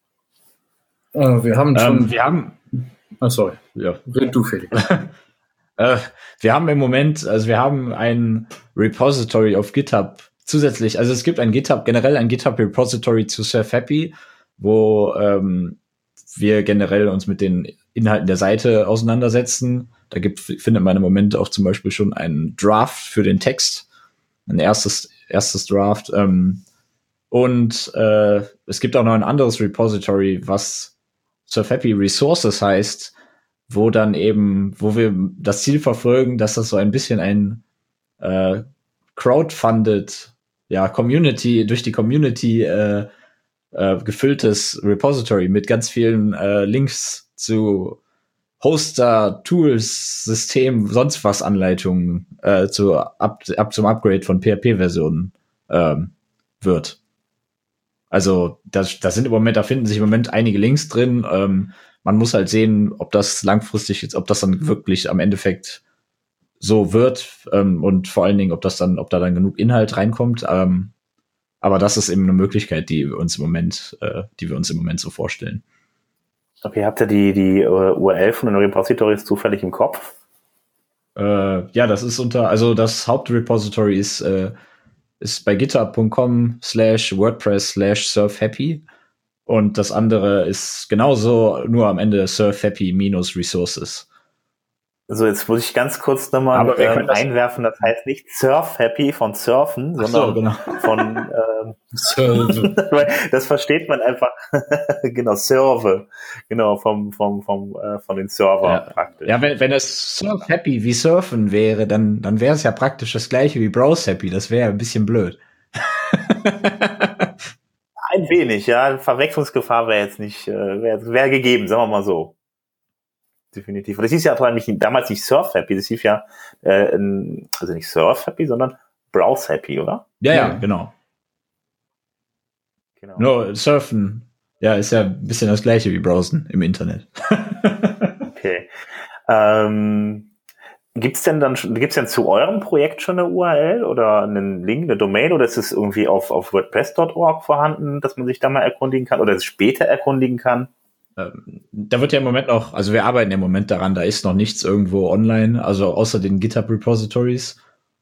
Äh, wir haben schon. Ähm, wir haben. Ah, sorry. Ja. Red du, Felix. Äh, wir haben im Moment, also wir haben ein Repository auf GitHub zusätzlich, also es gibt ein GitHub, generell ein GitHub-Repository zu SurfHappy, wo ähm, wir generell uns mit den Inhalten der Seite auseinandersetzen. Da gibt, findet man im Moment auch zum Beispiel schon einen Draft für den Text, ein erstes, erstes Draft. Ähm, und äh, es gibt auch noch ein anderes Repository, was SurfHappy Resources heißt, wo dann eben, wo wir das Ziel verfolgen, dass das so ein bisschen ein äh, crowdfunded, ja, Community, durch die Community äh, äh, gefülltes Repository mit ganz vielen äh, Links zu Hoster, Tools, System, sonst was Anleitungen äh, zu ab, ab zum Upgrade von P H P-Versionen ähm, wird. Also da, da sind im Moment, da finden sich im Moment einige Links drin. Ähm, man muss halt sehen, ob das langfristig jetzt, ob das dann wirklich am Endeffekt so wird ähm, und vor allen Dingen, ob das dann, ob da dann genug Inhalt reinkommt. Ähm, aber das ist eben eine Möglichkeit, die wir uns im Moment, äh, die wir uns im Moment so vorstellen. Okay, habt ihr die, die uh, U R L von den Repositories zufällig im Kopf? Äh, ja, das ist unter, also das Hauptrepository ist, äh, ist bei github.com slash WordPress slash surfhappy und das andere ist genauso, nur am Ende surfhappy minus resources. So, jetzt muss ich ganz kurz nochmal ähm, einwerfen, das heißt nicht Surf-Happy von Surfen, Ach sondern so, genau. von ähm, Serve. Das versteht man einfach, genau, Serve, genau, vom, vom, vom, äh, von den Server ja. praktisch. Ja, wenn, wenn es Surf-Happy wie Surfen wäre, dann, dann wäre es ja praktisch das gleiche wie Browse-Happy, das wäre ein bisschen blöd. Ein wenig, ja, Verwechslungsgefahr wäre jetzt nicht, äh, wäre wär gegeben, sagen wir mal so. Definitiv. Und das hieß ja vor allem nicht, damals nicht Surf-Happy, das hieß ja, äh, also nicht Surf-Happy, sondern Browse-Happy, oder? Ja, ja, genau. Genau. Nur Surfen, ja, ist ja ein bisschen das gleiche wie Browsen im Internet. Okay. Ähm, Gibt's denn dann schon, gibt's denn zu eurem Projekt schon eine U R L oder einen Link, eine Domain, oder ist es irgendwie auf, auf WordPress Punkt org vorhanden, dass man sich da mal erkundigen kann oder es später erkundigen kann? Ähm, da wird ja im Moment noch, also wir arbeiten im Moment daran, da ist noch nichts irgendwo online, also außer den GitHub Repositories.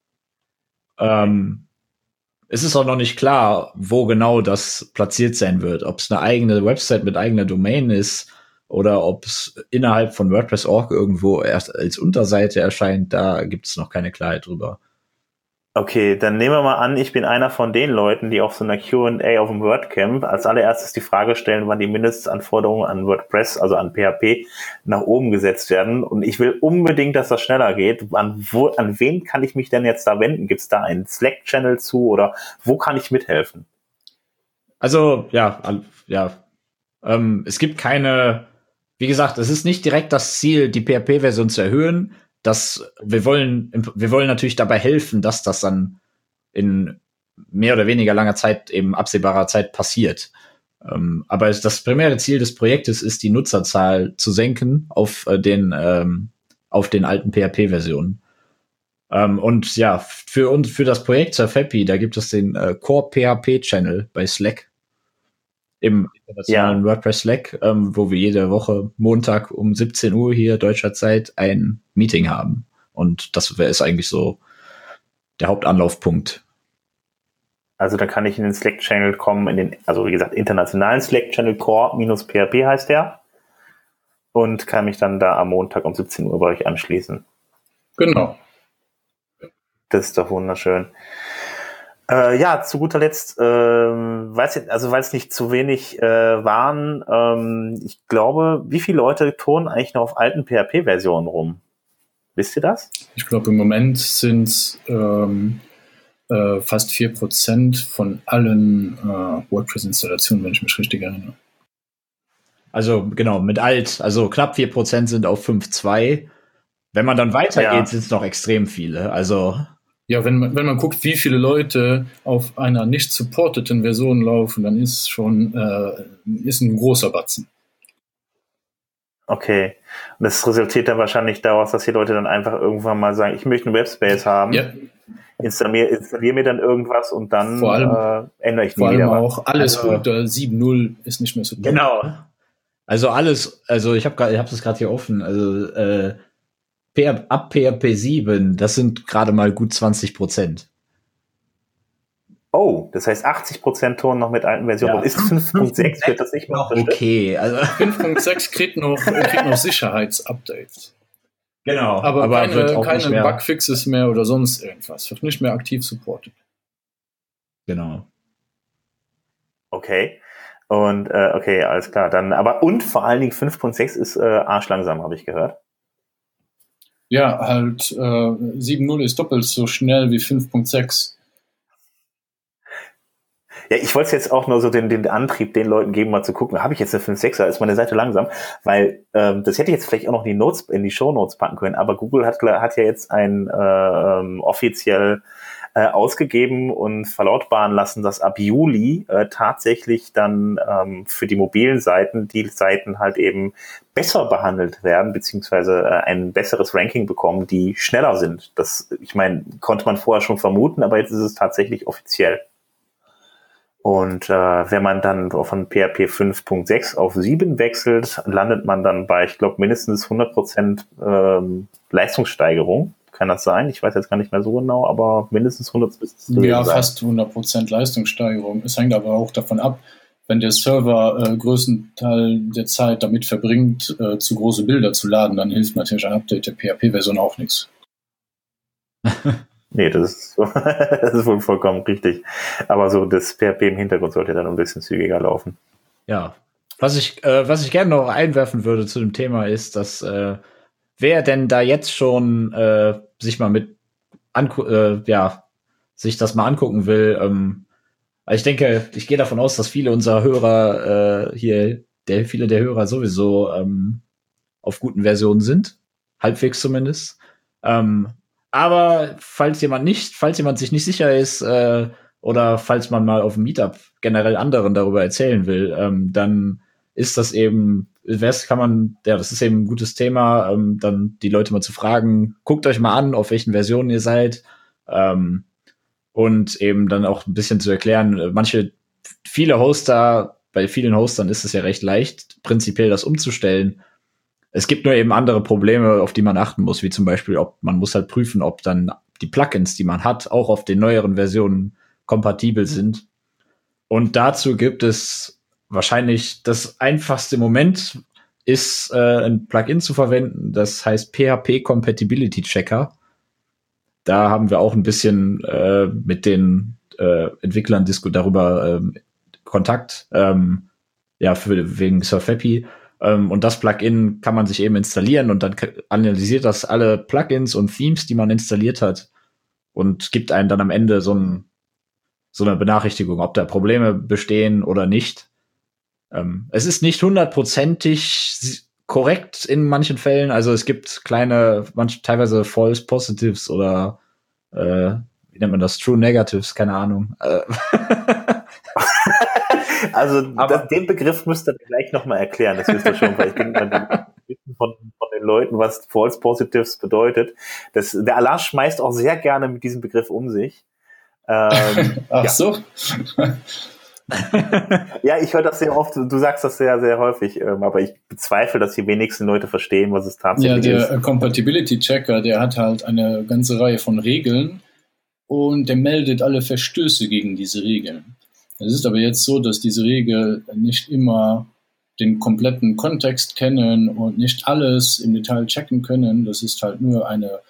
Ähm, es ist auch noch nicht klar, wo genau das platziert sein wird, ob es eine eigene Website mit eigener Domain ist, oder ob es innerhalb von WordPress Punkt org irgendwo erst als Unterseite erscheint, da gibt es noch keine Klarheit drüber. Okay, dann nehmen wir mal an, ich bin einer von den Leuten, die auf so einer Q and A auf dem WordCamp als allererstes die Frage stellen, wann die Mindestanforderungen an WordPress, also an P H P, nach oben gesetzt werden. Und ich will unbedingt, dass das schneller geht. An, wo, an wen kann ich mich denn jetzt da wenden? Gibt es da einen Slack-Channel zu oder wo kann ich mithelfen? Also, ja, ja, ähm, es gibt keine, wie gesagt, es ist nicht direkt das Ziel, die P H P-Version zu erhöhen. Das, wir wollen, wir wollen natürlich dabei helfen, dass das dann in mehr oder weniger langer Zeit, eben absehbarer Zeit passiert. Ähm, aber das primäre Ziel des Projektes ist, die Nutzerzahl zu senken auf äh, den, ähm, auf den alten P H P-Versionen. Ähm, und ja, für uns, für das Projekt Surfappy, da gibt es den äh, Core P H P-Channel bei Slack. Im internationalen ja. WordPress Slack, ähm, wo wir jede Woche Montag um siebzehn Uhr hier deutscher Zeit ein Meeting haben. Und das ist eigentlich so der Hauptanlaufpunkt. Also da kann ich in den Slack-Channel kommen, in den, also wie gesagt, internationalen Slack-Channel, Core-P H P heißt der, und kann mich dann da am Montag um siebzehn Uhr bei euch anschließen. Genau. Das ist doch wunderschön. Äh, ja, zu guter Letzt, ähm, weiß ich, also weil es nicht zu wenig äh, waren, ähm, ich glaube, wie viele Leute turnen eigentlich noch auf alten P H P-Versionen rum? Wisst ihr das? Ich glaube, im Moment sind es ähm, äh, fast vier Prozent von allen äh, WordPress-Installationen, wenn ich mich richtig erinnere. Also genau, mit alt, also knapp vier Prozent sind auf fünf Punkt zwei. Wenn man dann weitergeht, ja. sind es noch extrem viele. Also ja, wenn man, wenn man guckt, wie viele Leute auf einer nicht supporteten Version laufen, dann ist schon äh, ist ein großer Batzen. Okay. Und das resultiert dann wahrscheinlich daraus, dass die Leute dann einfach irgendwann mal sagen, ich möchte einen Webspace haben. Ja. Installiere, installiere mir dann irgendwas und dann vor allem, äh, ändere ich nie vor allem wieder auch was. Alles also, unter sieben Punkt null ist nicht mehr supportet. Genau. Also alles, also ich habe ich hab das gerade hier offen, also äh, ab P H P sieben, das sind gerade mal gut zwanzig Prozent. Oh, das heißt achtzig Prozent Ton noch mit alten Versionen. Ja. Und ist fünf Punkt sechs, wird das nicht noch okay. Also fünf Punkt sechs kriegt noch, kriegt noch Sicherheitsupdates. Genau. Aber, aber keine, wird auch keine mehr Bugfixes mehr oder sonst irgendwas. Wird nicht mehr aktiv supportet. Genau. Okay. Und äh, okay, alles klar. Dann, aber und vor allen Dingen fünf Punkt sechs ist äh, arschlangsam, habe ich gehört. Ja, halt äh, sieben Punkt null ist doppelt so schnell wie fünf Punkt sechs. Ja, ich wollte jetzt auch nur so den, den Antrieb den Leuten geben, mal zu gucken, habe ich jetzt eine fünf Punkt sechser, ist meine Seite langsam? Weil ähm, das hätte ich jetzt vielleicht auch noch in die Notes, in die Shownotes packen können, aber Google hat, hat ja jetzt ein äh, ähm, offiziell äh, ausgegeben und verlautbaren lassen, dass ab Juli äh, tatsächlich dann ähm, für die mobilen Seiten die Seiten halt eben besser behandelt werden, beziehungsweise äh, ein besseres Ranking bekommen, die schneller sind. Das, ich meine, konnte man vorher schon vermuten, aber jetzt ist es tatsächlich offiziell. Und äh, wenn man dann von P H P fünf Punkt sechs auf sieben wechselt, landet man dann bei, ich glaube, mindestens hundert Prozent ähm, Leistungssteigerung. Kann das sein? Ich weiß jetzt gar nicht mehr so genau, aber mindestens hundert Prozent. Ja, sein. Fast hundert Prozent Leistungssteigerung. Es hängt aber auch davon ab, wenn der Server äh, größten Teil der Zeit damit verbringt, äh, zu große Bilder zu laden, dann hilft natürlich ein Update der P H P-Version auch nichts. Nee, das ist, so, das ist wohl vollkommen richtig. Aber so das P H P im Hintergrund sollte dann ein bisschen zügiger laufen. Ja. Was ich, äh, was ich gerne noch einwerfen würde zu dem Thema ist, dass äh, wer denn da jetzt schon äh, sich mal mit angu- äh, ja, sich das mal angucken will, ähm, ich denke, ich gehe davon aus, dass viele unserer Hörer äh, hier, der, viele der Hörer sowieso ähm, auf guten Versionen sind. Halbwegs zumindest. Ähm, Aber falls jemand nicht, falls jemand sich nicht sicher ist äh, oder falls man mal auf dem Meetup generell anderen darüber erzählen will, ähm, dann ist das eben wär's, kann man, ja, das ist eben ein gutes Thema, ähm, dann die Leute mal zu fragen, guckt euch mal an, auf welchen Versionen ihr seid, ähm, und eben dann auch ein bisschen zu erklären, manche, viele Hoster, bei vielen Hostern ist es ja recht leicht, prinzipiell das umzustellen. Es gibt nur eben andere Probleme, auf die man achten muss, wie zum Beispiel, ob man muss halt prüfen, ob dann die Plugins, die man hat, auch auf den neueren Versionen kompatibel sind. Und dazu gibt es wahrscheinlich das einfachste Moment ist, äh, ein Plugin zu verwenden, das heißt P H P Compatibility Checker. Da haben wir auch ein bisschen äh, mit den äh, Entwicklern disku- darüber ähm, Kontakt, ähm, ja, für, wegen SurfHappy. Ähm, und das Plugin kann man sich eben installieren und dann k- analysiert das alle Plugins und Themes, die man installiert hat und gibt einem dann am Ende so, ein, so eine Benachrichtigung, ob da Probleme bestehen oder nicht. Ähm, es ist nicht hundertprozentig korrekt in manchen Fällen. Also es gibt kleine, manch, teilweise False Positives oder äh, wie nennt man das? True Negatives, keine Ahnung. Äh. Also Aber das, den Begriff müsst ihr gleich nochmal erklären, das wisst ihr schon, weil ich denke, man wissen von, von den Leuten, was False Positives bedeutet. Das, der Alain schmeißt auch sehr gerne mit diesem Begriff um sich. Ähm, Ach ja. so. Ja, ich höre das sehr oft, du sagst das sehr, sehr häufig, ähm, aber ich bezweifle, dass die wenigsten Leute verstehen, was es tatsächlich Ja, ist. der Compatibility Checker, der hat halt eine ganze Reihe von Regeln und der meldet alle Verstöße gegen diese Regeln. Es ist aber jetzt so, dass diese Regeln nicht immer den kompletten Kontext kennen und nicht alles im Detail checken können. Das ist halt nur eine,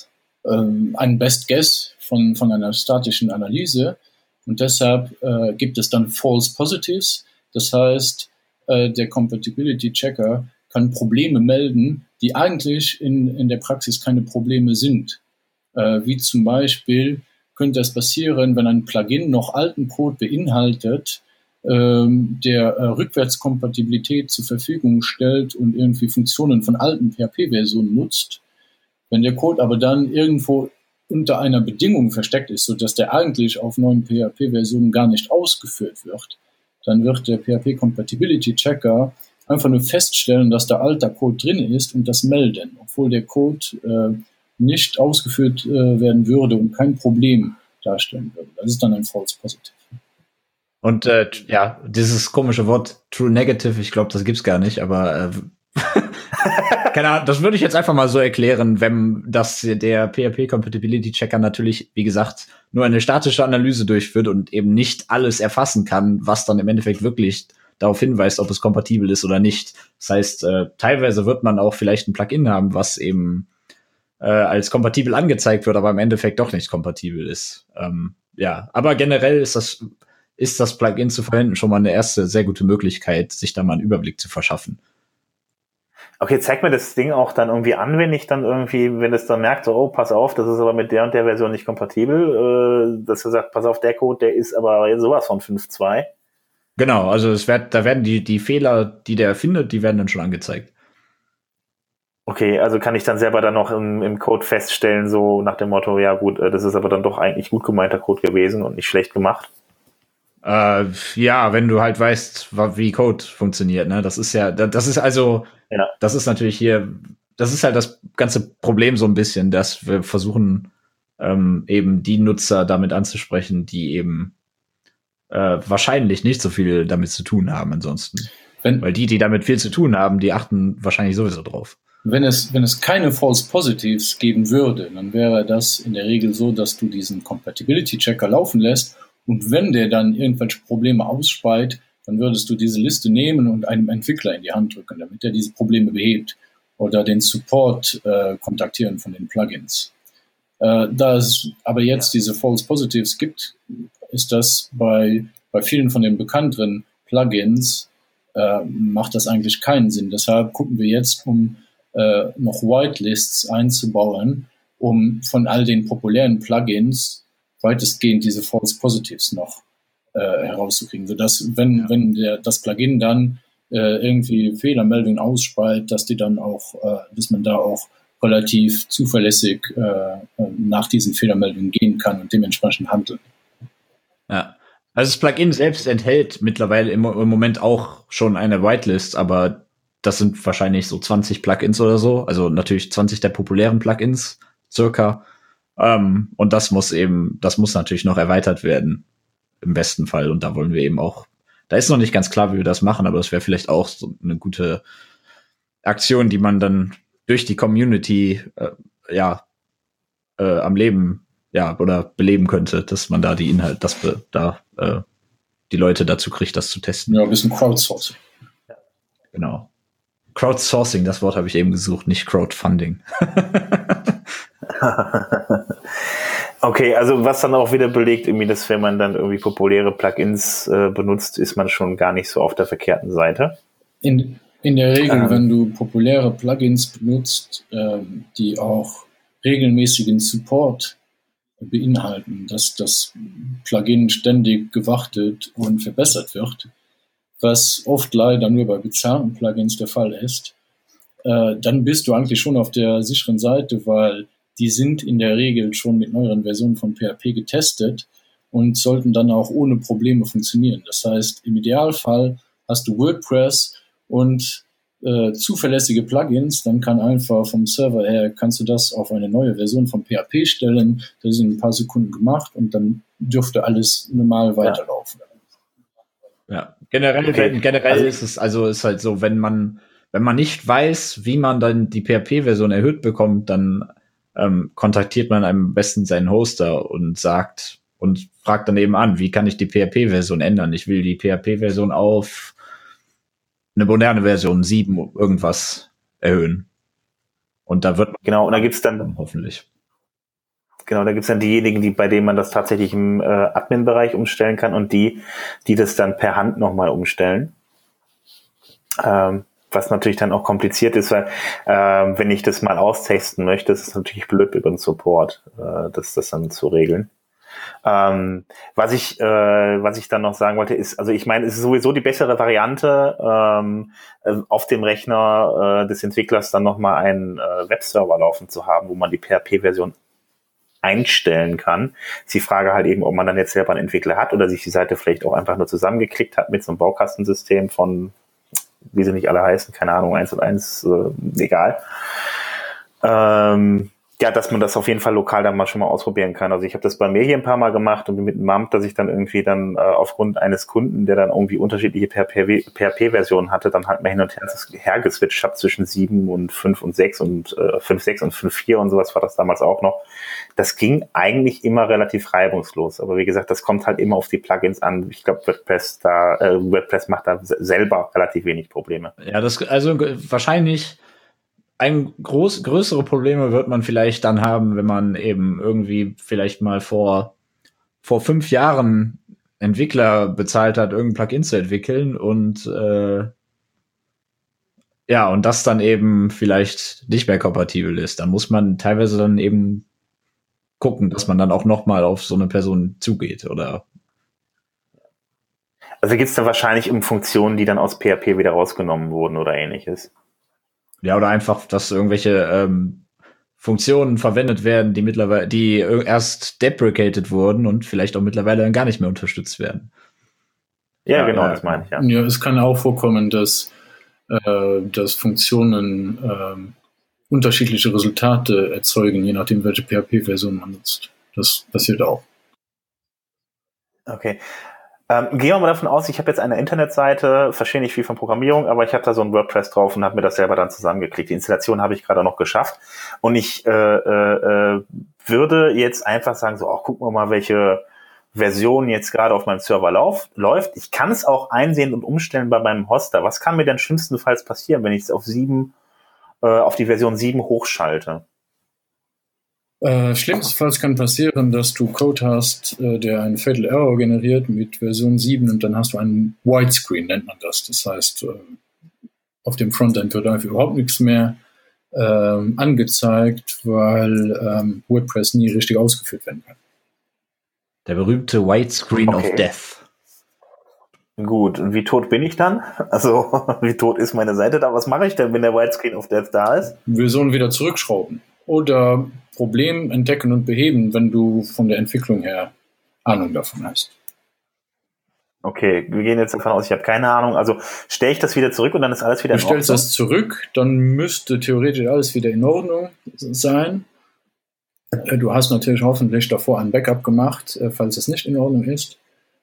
ähm, ein Best Guess von, von einer statischen Analyse. Und deshalb äh, gibt es dann False Positives. Das heißt, äh, der Compatibility Checker kann Probleme melden, die eigentlich in, in der Praxis keine Probleme sind. Äh, wie zum Beispiel könnte es passieren, wenn ein Plugin noch alten Code beinhaltet, ähm, der äh, Rückwärtskompatibilität zur Verfügung stellt und irgendwie Funktionen von alten P H P-Versionen nutzt. Wenn der Code aber dann irgendwo unter einer Bedingung versteckt ist, sodass der eigentlich auf neuen P H P-Versionen gar nicht ausgeführt wird, dann wird der P H P Compatibility Checker einfach nur feststellen, dass da alter Code drin ist und das melden, obwohl der Code äh, nicht ausgeführt äh, werden würde und kein Problem darstellen würde. Das ist dann ein False Positive. Und äh, ja, dieses komische Wort True Negative, ich glaube, das gibt's gar nicht, aber äh, keine Ahnung, das würde ich jetzt einfach mal so erklären, wenn das der P H P Compatibility Checker natürlich, wie gesagt, nur eine statische Analyse durchführt und eben nicht alles erfassen kann, was dann im Endeffekt wirklich darauf hinweist, ob es kompatibel ist oder nicht. Das heißt, äh, teilweise wird man auch vielleicht ein Plugin haben, was eben äh, als kompatibel angezeigt wird, aber im Endeffekt doch nicht kompatibel ist. Ähm, ja, aber generell ist das ist das Plugin zu verwenden schon mal eine erste sehr gute Möglichkeit, sich da mal einen Überblick zu verschaffen. Okay, zeig mir das Ding auch dann irgendwie an, wenn ich dann irgendwie, wenn es dann merkt, so, oh, pass auf, das ist aber mit der und der Version nicht kompatibel, äh, dass er sagt, pass auf, der Code, der ist aber sowas von fünf Punkt zwei. Genau, also es wird, da werden die, die Fehler, die der findet, die werden dann schon angezeigt. Okay, also kann ich dann selber dann noch im, im Code feststellen, so nach dem Motto, ja gut, das ist aber dann doch eigentlich gut gemeinter Code gewesen und nicht schlecht gemacht. Äh, ja, wenn du halt weißt, wie Code funktioniert, ne? Das ist ja, das ist also, ja. Das ist natürlich hier, das ist halt das ganze Problem so ein bisschen, dass wir versuchen, ähm, eben die Nutzer damit anzusprechen, die eben äh, wahrscheinlich nicht so viel damit zu tun haben ansonsten. Wenn, Weil die, die damit viel zu tun haben, die achten wahrscheinlich sowieso drauf. Wenn es, wenn es keine False Positives geben würde, dann wäre das in der Regel so, dass du diesen Compatibility Checker laufen lässt und wenn der dann irgendwelche Probleme ausspeit, dann würdest du diese Liste nehmen und einem Entwickler in die Hand drücken, damit er diese Probleme behebt oder den Support äh, kontaktieren von den Plugins. Äh, da es aber jetzt diese False Positives gibt, ist das bei, bei vielen von den bekannteren Plugins äh, macht das eigentlich keinen Sinn. Deshalb gucken wir jetzt, um äh, noch Whitelists einzubauen, um von all den populären Plugins weitestgehend diese False Positives noch äh, herauszukriegen, sodass wenn, ja. wenn der, das Plugin dann äh, irgendwie Fehlermeldungen ausspeit, dass die dann auch, äh, dass man da auch relativ zuverlässig äh, nach diesen Fehlermeldungen gehen kann und dementsprechend handeln. Ja, also das Plugin selbst enthält mittlerweile im, im Moment auch schon eine Whitelist, aber das sind wahrscheinlich so zwanzig Plugins oder so, also natürlich zwanzig der populären Plugins circa. Ähm, und das muss eben, das muss natürlich noch erweitert werden im besten Fall. Und da wollen wir eben auch, da ist noch nicht ganz klar, wie wir das machen, aber das wäre vielleicht auch so eine gute Aktion, die man dann durch die Community äh, ja äh, am Leben ja oder beleben könnte, dass man da die Inhalte, dass wir da äh, die Leute dazu kriegt, das zu testen. Ja, ein bisschen Crowdsourcing. Genau. Crowdsourcing, das Wort habe ich eben gesucht, nicht Crowdfunding. Okay, also was dann auch wieder belegt, irgendwie, dass wenn man dann irgendwie populäre Plugins äh, benutzt, ist man schon gar nicht so auf der verkehrten Seite. In, in der Regel, Ähm. wenn du populäre Plugins benutzt, ähm, die auch regelmäßigen Support beinhalten, dass das Plugin ständig gewartet und verbessert wird, was oft leider nur bei bezahlten Plugins der Fall ist, äh, dann bist du eigentlich schon auf der sicheren Seite, weil die sind in der Regel schon mit neueren Versionen von P H P getestet und sollten dann auch ohne Probleme funktionieren. Das heißt, im Idealfall hast du WordPress und äh, zuverlässige Plugins, dann kann einfach vom Server her, kannst du das auf eine neue Version von P H P stellen, das ist in ein paar Sekunden gemacht und dann dürfte alles normal weiterlaufen. Ja, generell, Okay. generell Also- ist es, also ist halt so, wenn man, wenn man nicht weiß, wie man dann die P H P-Version erhöht bekommt, dann ähm, kontaktiert man am besten seinen Hoster und sagt und fragt dann eben an, wie kann ich die P H P-Version ändern? Ich will die P H P-Version auf eine moderne Version sieben irgendwas erhöhen. Und da wird man Genau, und da gibt's dann, hoffentlich. genau, da gibt's dann diejenigen, die, bei denen man das tatsächlich im äh, Admin-Bereich umstellen kann und die, die das dann per Hand nochmal umstellen. Ähm, was natürlich dann auch kompliziert ist, weil äh, wenn ich das mal austesten möchte, ist es natürlich blöd über den Support, äh, das, das dann zu regeln. Ähm, was ich, äh, was ich dann noch sagen wollte, ist, also ich meine, es ist sowieso die bessere Variante, ähm, äh, auf dem Rechner äh, des Entwicklers dann nochmal einen äh, Webserver laufen zu haben, wo man die P H P-Version einstellen kann. Ist die Frage halt eben, ob man dann jetzt selber einen Entwickler hat oder sich die Seite vielleicht auch einfach nur zusammengeklickt hat mit so einem Baukastensystem von, wie sie nicht alle heißen, keine Ahnung, eins und eins, äh, egal. Ähm, ja, dass man das auf jeden Fall lokal dann mal schon mal ausprobieren kann. Also ich habe das bei mir hier ein paar Mal gemacht und mit einem Amt, dass ich dann irgendwie dann äh, aufgrund eines Kunden, der dann irgendwie unterschiedliche P H P-Versionen hatte, dann halt mal hin und her, her geswitcht habe zwischen sieben und fünf und sechs und äh, fünf, sechs und fünf, vier und sowas war das damals auch noch. Das ging eigentlich immer relativ reibungslos. Aber wie gesagt, das kommt halt immer auf die Plugins an. Ich glaube, WordPress da, äh, WordPress macht da selber relativ wenig Probleme. Ja, das, also wahrscheinlich ein groß, größere Probleme wird man vielleicht dann haben, wenn man eben irgendwie vielleicht mal vor, vor fünf Jahren Entwickler bezahlt hat, irgendein Plugin zu entwickeln und, äh, ja, und das dann eben vielleicht nicht mehr kompatibel ist. Dann muss man teilweise dann eben gucken, dass man dann auch noch mal auf so eine Person zugeht, oder? Also gibt es da wahrscheinlich um Funktionen, die dann aus P H P wieder rausgenommen wurden oder ähnliches. Ja, oder einfach, dass irgendwelche ähm, Funktionen verwendet werden, die mittlerweile, die erst deprecated wurden und vielleicht auch mittlerweile dann gar nicht mehr unterstützt werden. Ja, Ja, genau, ja, das meine ich, ja. Ja, es kann auch vorkommen, dass, äh, dass Funktionen ähm, unterschiedliche Resultate erzeugen, je nachdem, welche P H P-Version man nutzt. Das passiert auch. Okay. Ähm, gehen wir mal davon aus, ich habe jetzt eine Internetseite, verstehe nicht viel von Programmierung, aber ich habe da so ein WordPress drauf und habe mir das selber dann zusammengeklickt. Die Installation habe ich gerade noch geschafft und ich äh, äh, würde jetzt einfach sagen, so, oh, gucken wir mal, welche Version jetzt gerade auf meinem Server lauf, läuft. Ich kann es auch einsehen und umstellen bei meinem Hoster. Was kann mir denn schlimmstenfalls passieren, wenn ich es auf sieben, äh, auf die Version sieben hochschalte? Äh, schlimmstenfalls kann passieren, dass du Code hast, äh, der einen Fatal Error generiert mit Version sieben und dann hast du einen Widescreen, nennt man das. Das heißt, äh, auf dem Frontend wird einfach überhaupt nichts mehr äh, angezeigt, weil ähm, WordPress nie richtig ausgeführt werden kann. Der berühmte Widescreen Okay. of Death. Gut, und wie tot bin ich dann? Also, wie tot ist meine Seite da? Was mache ich denn, wenn der Widescreen of Death da ist? Version wieder zurückschrauben oder Problem entdecken und beheben, wenn du von der Entwicklung her Ahnung davon hast. Okay, wir gehen jetzt davon aus, ich habe keine Ahnung. Also stelle ich das wieder zurück und dann ist alles wieder in Ordnung? Du stellst das zurück, dann müsste theoretisch alles wieder in Ordnung sein. Du hast natürlich hoffentlich davor ein Backup gemacht, falls es nicht in Ordnung ist.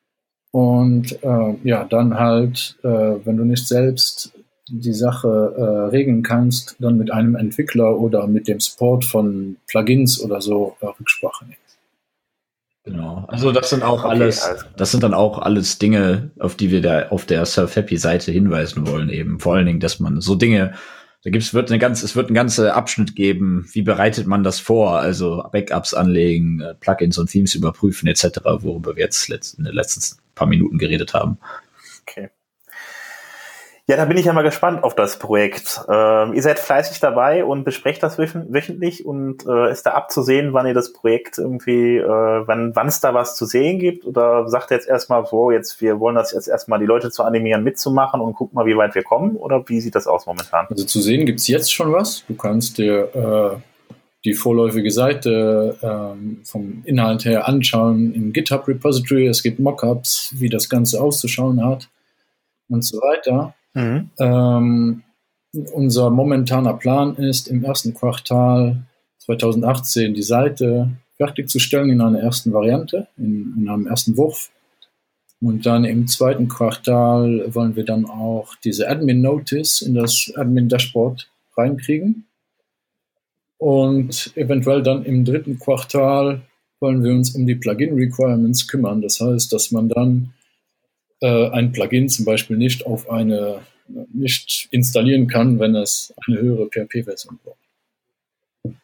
Und äh, ja, dann halt, äh, wenn du nicht selbst die Sache äh, regeln kannst, dann mit einem Entwickler oder mit dem Support von Plugins oder so äh, Rücksprache nehmen. Genau. Also das sind auch okay, alles, also. das sind dann auch alles Dinge, auf die wir da auf der Surf-Happy-Seite hinweisen wollen eben. Vor allen Dingen, dass man so Dinge, da gibt's wird eine ganz, es wird einen ganzen Abschnitt geben, wie bereitet man das vor, also Backups anlegen, Plugins und Themes überprüfen et cetera, worüber wir jetzt in den letzten paar Minuten geredet haben. Okay. Ja, da bin ich ja mal gespannt auf das Projekt. Ähm, ihr seid fleißig dabei und besprecht das wöch- wöchentlich und äh, ist da abzusehen, wann ihr das Projekt irgendwie, äh, wann wann es da was zu sehen gibt? Oder sagt ihr jetzt erstmal so, jetzt wir wollen das jetzt erstmal die Leute zu animieren, mitzumachen und gucken mal, wie weit wir kommen? Oder wie sieht das aus momentan? Also zu sehen gibt's jetzt schon was. Du kannst dir äh, die vorläufige Seite ähm, vom Inhalt her anschauen im GitHub-Repository. Es gibt Mockups, wie das Ganze auszuschauen hat und so weiter. Mhm. Ähm, unser momentaner Plan ist, im ersten Quartal zwanzig achtzehn die Seite fertigzustellen in einer ersten Variante, in, in einem ersten Wurf. Und dann im zweiten Quartal wollen wir dann auch diese Admin-Notice in das Admin-Dashboard reinkriegen. Und eventuell dann im dritten Quartal wollen wir uns um die Plugin-Requirements kümmern. Das heißt, dass man dann ein Plugin zum Beispiel nicht auf eine, nicht installieren kann, wenn es eine höhere P H P-Version braucht.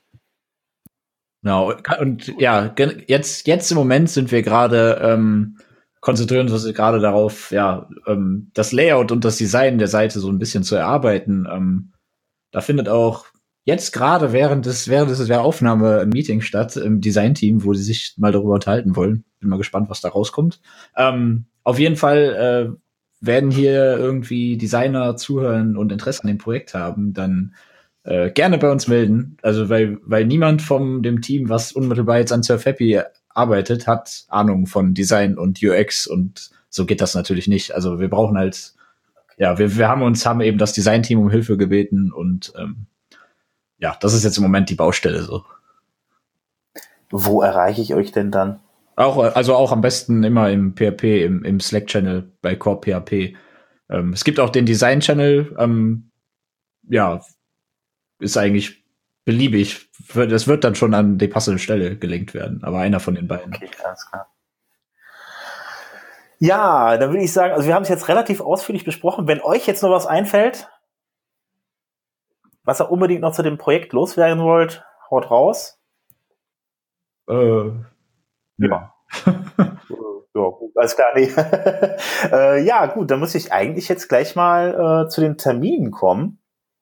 Genau, und ja, jetzt, jetzt im Moment sind wir gerade, ähm, konzentrieren uns gerade darauf, ja, ähm, das Layout und das Design der Seite so ein bisschen zu erarbeiten. Ähm, da findet auch jetzt gerade während des, während des der Aufnahme ein Meeting statt im Design-Team, wo sie sich mal darüber unterhalten wollen. Bin mal gespannt, was da rauskommt. Ähm, Auf jeden Fall äh, werden hier irgendwie Designer zuhören und Interesse an dem Projekt haben, dann äh, gerne bei uns melden. Also weil weil niemand von dem Team, was unmittelbar jetzt an Surf Happy arbeitet, hat Ahnung von Design und U X und so geht das natürlich nicht. Also wir brauchen halt, ja, wir wir haben uns haben eben das Design-Team um Hilfe gebeten und ähm, ja, das ist jetzt im Moment die Baustelle so. Wo erreiche ich euch denn dann? Auch, also auch am besten immer im P H P, im, im Slack-Channel bei Core P H P. Ähm, es gibt auch den Design-Channel, ähm, ja, ist eigentlich beliebig. Das wird dann schon an die passende Stelle gelenkt werden, aber einer von den beiden. Okay, alles klar. Ja, dann würde ich sagen, also wir haben es jetzt relativ ausführlich besprochen. Wenn euch jetzt noch was einfällt, was ihr unbedingt noch zu dem Projekt loswerden wollt, haut raus. Äh, ja. Ja, gut, alles klar, nee. äh, ja, gut, dann muss ich eigentlich jetzt gleich mal äh, zu den Terminen kommen.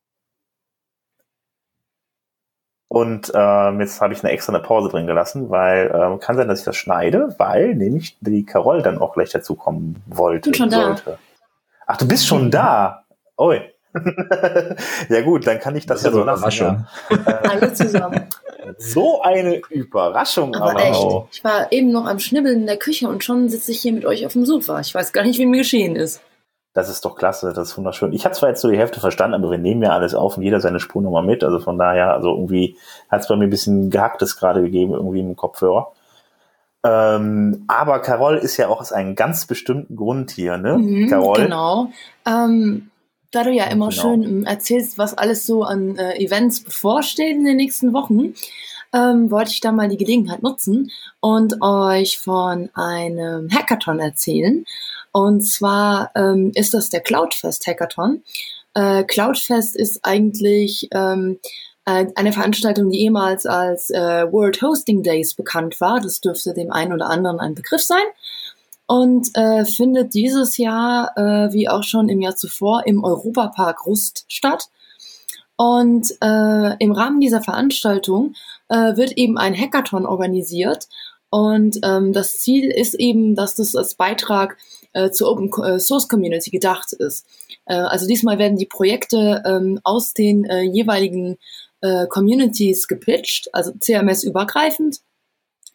Und ähm, jetzt habe ich eine extra eine Pause drin gelassen, weil ähm, kann sein, dass ich das schneide, weil nämlich die Carol dann auch gleich dazu kommen wollte. Ich bin schon sollte. Da. Ach, du bist schon da? Oi. Ja gut, dann kann ich das, das ja so lassen. Ja. Alle zusammen. So eine Überraschung. Aber, aber echt, auch. Ich war eben noch am Schnibbeln in der Küche und schon sitze ich hier mit euch auf dem Sofa. Ich weiß gar nicht, wie mir geschehen ist. Das ist doch klasse, das ist wunderschön. Ich habe zwar jetzt so die Hälfte verstanden, aber wir nehmen ja alles auf und jeder seine Spurnummer mit. Also von daher, also irgendwie hat es bei mir ein bisschen Gehacktes gerade gegeben, irgendwie im Kopfhörer. Ähm, aber Carol ist ja auch aus einem ganz bestimmten Grund hier, ne? Mhm, Carol? Genau. Ähm, da du ja immer genau. schön erzählst, was alles so an äh, Events bevorsteht in den nächsten Wochen, ähm, wollte ich da mal die Gelegenheit nutzen und euch von einem Hackathon erzählen. Und zwar ähm, ist das der Cloudfest Hackathon. Äh, Cloudfest ist eigentlich ähm, eine Veranstaltung, die ehemals als äh, World Hosting Days bekannt war. Das dürfte dem einen oder anderen ein Begriff sein. Und äh, findet dieses Jahr, äh, wie auch schon im Jahr zuvor, im Europapark Rust statt. Und äh, im Rahmen dieser Veranstaltung äh, wird eben ein Hackathon organisiert. Und ähm, das Ziel ist eben, dass das als Beitrag äh, zur Open Source Community gedacht ist. Äh, also diesmal werden die Projekte ähm, aus den äh, jeweiligen äh, Communities gepitcht, also C M S-übergreifend.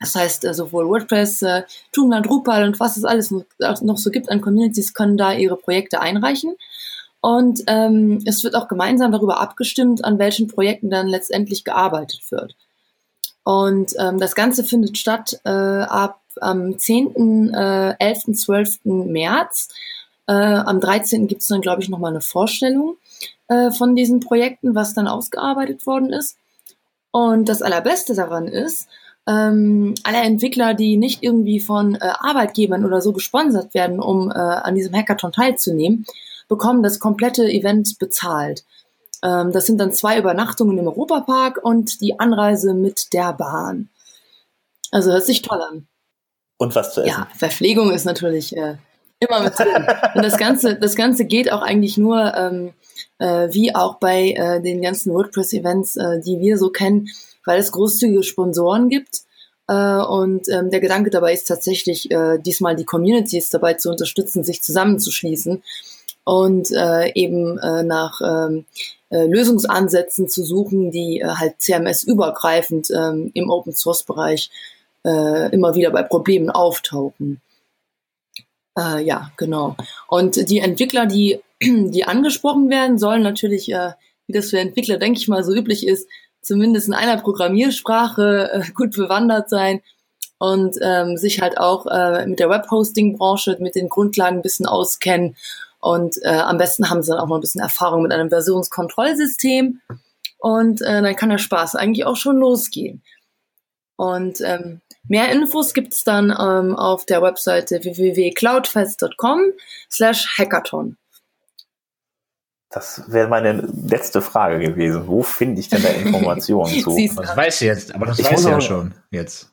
Das heißt, äh, sowohl WordPress, äh, Joomla, Drupal und was es alles noch, noch so gibt an Communities, können da ihre Projekte einreichen. Und ähm, es wird auch gemeinsam darüber abgestimmt, an welchen Projekten dann letztendlich gearbeitet wird. Und ähm, das Ganze findet statt äh, ab am zehnten, elften, zwölften März. Äh, am dreizehnten gibt es dann, glaube ich, nochmal eine Vorstellung äh, von diesen Projekten, was dann ausgearbeitet worden ist. Und das Allerbeste daran ist, ähm, alle Entwickler, die nicht irgendwie von äh, Arbeitgebern oder so gesponsert werden, um äh, an diesem Hackathon teilzunehmen, bekommen das komplette Event bezahlt. Ähm, das sind dann zwei Übernachtungen im Europapark und die Anreise mit der Bahn. Also hört sich toll an. Und was zu essen? Ja, Verpflegung ist natürlich äh, immer mit drin. Und das Ganze, das Ganze geht auch eigentlich nur, ähm, äh, wie auch bei äh, den ganzen WordPress-Events, äh, die wir so kennen, weil es großzügige Sponsoren gibt. Äh, und ähm, der Gedanke dabei ist tatsächlich, äh, diesmal die Communities dabei zu unterstützen, sich zusammenzuschließen und äh, eben äh, nach ähm, äh, Lösungsansätzen zu suchen, die äh, halt C M S-übergreifend ähm, im Open-Source-Bereich äh, immer wieder bei Problemen auftauchen. Äh, ja, genau. Und die Entwickler, die, die angesprochen werden, sollen natürlich, äh, wie das für Entwickler, denke ich mal, so üblich ist, zumindest in einer Programmiersprache äh, gut bewandert sein und ähm, sich halt auch äh, mit der Webhosting-Branche, mit den Grundlagen ein bisschen auskennen. Und äh, am besten haben sie dann auch noch ein bisschen Erfahrung mit einem Versionskontrollsystem. Und äh, dann kann der Spaß eigentlich auch schon losgehen. Und ähm, mehr Infos gibt's dann ähm, auf der Webseite w w w punkt cloudfest punkt com slash hackathon. Das wäre meine letzte Frage gewesen. Wo finde ich denn da Informationen zu? Das weiß ich jetzt, aber das Ich weiß ich ja auch- schon jetzt.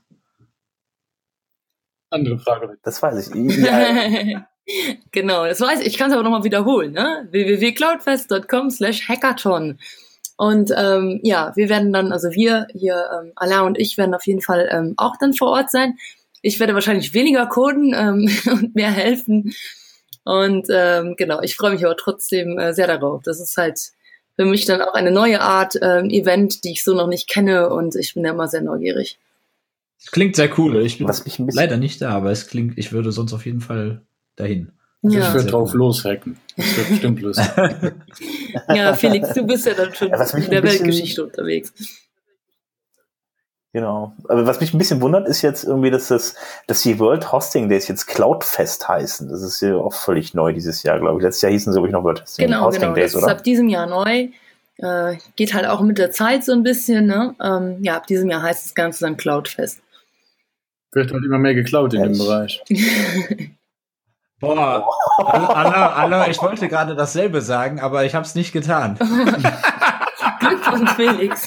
Andere Frage bitte. Das weiß ich. Ja, Genau, das weiß ich. Ich kann es aber nochmal wiederholen, ne? w w w punkt cloudfest punkt com slash hackathon. Und ähm, ja, wir werden dann, also wir hier, ähm, Alain und ich werden auf jeden Fall ähm, auch dann vor Ort sein. Ich werde wahrscheinlich weniger coden ähm, und mehr helfen. Und ähm, genau, ich freue mich aber trotzdem äh, sehr darauf. Das ist halt für mich dann auch eine neue Art ähm, Event, die ich so noch nicht kenne, und ich bin ja immer sehr neugierig. Das klingt sehr cool. Ich bin was mich ein bisschen leider nicht da, aber es klingt, ich würde sonst auf jeden Fall dahin. Also Ja. ich würde Sehr drauf cool. loshacken. Das wird bestimmt lustig. Ja, Felix, du bist ja dann schon Ja, was mich in der ein bisschen- Weltgeschichte unterwegs. Genau. Aber was mich ein bisschen wundert, ist jetzt irgendwie, dass das, dass die World Hosting Days jetzt Cloudfest heißen. Das ist ja auch völlig neu dieses Jahr, glaube ich. Letztes Jahr hießen sie, glaube ich, noch World Hosting, Genau, Hosting genau. Days, Das ist oder? ab diesem Jahr neu. Äh, geht halt auch mit der Zeit so ein bisschen, ne? Ähm, ja, ab diesem Jahr heißt das Ganze dann Cloudfest. Wird halt immer mehr geklaut in dem Echt? Bereich. Boah, Anna, Anna, ich wollte gerade dasselbe sagen, aber ich habe es nicht getan. Glückwunsch, Felix.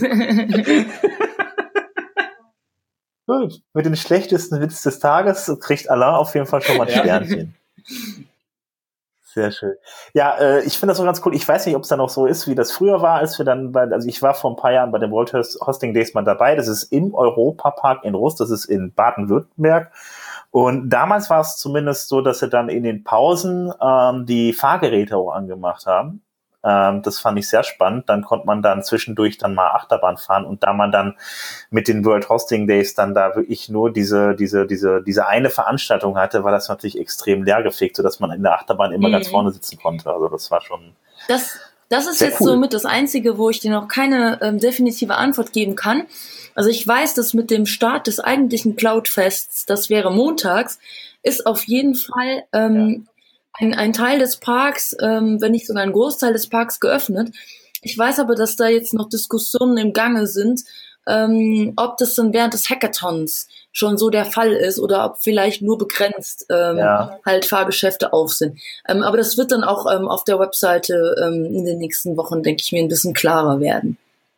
Gut. Mit dem schlechtesten Witz des Tages kriegt Alain auf jeden Fall schon mal ein Ja. Sternchen. Sehr schön. Ja, äh, ich finde das so ganz cool. Ich weiß nicht, ob es dann noch so ist, wie das früher war, als wir dann bei, also ich war vor ein paar Jahren bei den World Hosting Days mal dabei. Das ist im Europapark in Rust, das ist in Baden-Württemberg. Und damals war es zumindest so, dass sie dann in den Pausen ähm, die Fahrgeräte auch angemacht haben. Ähm, das fand ich sehr spannend. Dann konnte man dann zwischendurch dann mal Achterbahn fahren. Und da man dann mit den World Hosting Days dann da wirklich nur diese diese diese diese eine Veranstaltung hatte, war das natürlich extrem leergefegt, sodass man in der Achterbahn immer Mhm. ganz vorne sitzen konnte. Also das war schon... Das, das ist Sehr jetzt cool. somit das Einzige, wo ich dir noch keine ähm, definitive Antwort geben kann. Also ich weiß, dass mit dem Start des eigentlichen Cloudfests, das wäre montags, ist auf jeden Fall ähm, ein, ein Teil des Parks, ähm, wenn nicht sogar ein Großteil des Parks geöffnet. Ich weiß aber, dass da jetzt noch Diskussionen im Gange sind, ähm, ob das dann während des Hackathons schon so der Fall ist oder ob vielleicht nur begrenzt ähm, Ja. halt Fahrgeschäfte auf sind. Ähm, aber das wird dann auch ähm, auf der Webseite ähm, in den nächsten Wochen, denke ich mir, ein bisschen klarer werden.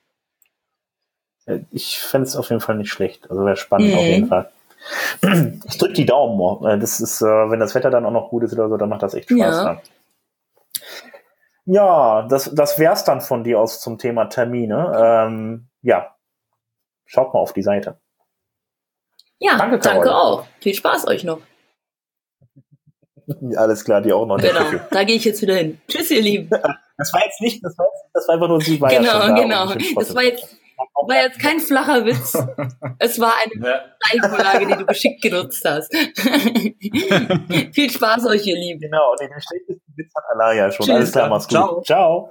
Ich fände es auf jeden Fall nicht schlecht. Also wäre spannend Mhm. auf jeden Fall. Ich drücke die Daumen. Das ist, äh, wenn das Wetter dann auch noch gut ist oder so, dann macht das echt Spaß. Ja. Ja, ja das, das wär's dann von dir aus zum Thema Termine. Ähm, ja, schaut mal auf die Seite. Ja, Danke, danke, Carol. auch. Viel Spaß euch noch. Alles klar, die auch noch nicht. Genau, da gehe ich jetzt wieder hin. Tschüss, ihr Lieben. Das war jetzt nicht, das war, das war einfach nur sie war ja schon Genau, da, genau. und ich bin Das trotzdem- war jetzt, War jetzt kein flacher Witz. Es war eine Steilvorlage, die du geschickt genutzt hast. Viel Spaß euch, ihr Lieben. Genau, und den schlechtesten Witz hat Alaria schon. Tschüss, Alles klar, mach's gut. ciao. Ciao.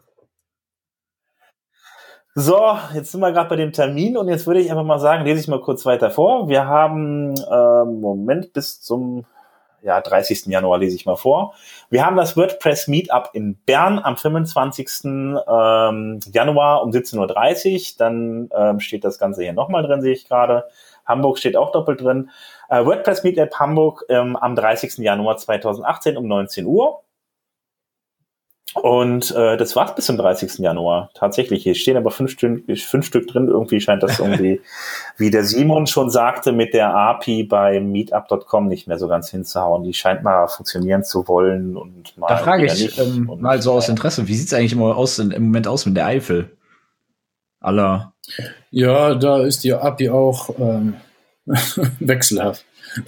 So, jetzt sind wir gerade bei dem Termin und jetzt würde ich einfach mal sagen, lese ich mal kurz weiter vor. Wir haben, äh, Moment, bis zum ja, dreißigsten Januar lese ich mal vor. Wir haben das WordPress Meetup in Bern am fünfundzwanzigsten Ähm, Januar um siebzehn Uhr dreißig. Dann ähm, steht das Ganze hier nochmal drin, sehe ich gerade. Hamburg steht auch doppelt drin. Äh, WordPress Meetup Hamburg ähm, am dreißigsten Januar zweitausendachtzehn um neunzehn Uhr. Und äh, das war's bis zum dreißigsten Januar. Tatsächlich, hier stehen aber fünf Stück, fünf Stück drin. Irgendwie scheint das irgendwie, wie der Simon schon sagte, mit der A P I bei meetup Punkt com nicht mehr so ganz hinzuhauen. Die scheint mal funktionieren zu wollen und mal. Da frage ich nicht. ähm, und, mal so aus Interesse, wie sieht's eigentlich immer aus, im Moment aus mit der Eifel? Aller. Ja, da ist die A P I auch ähm, wechselhaft.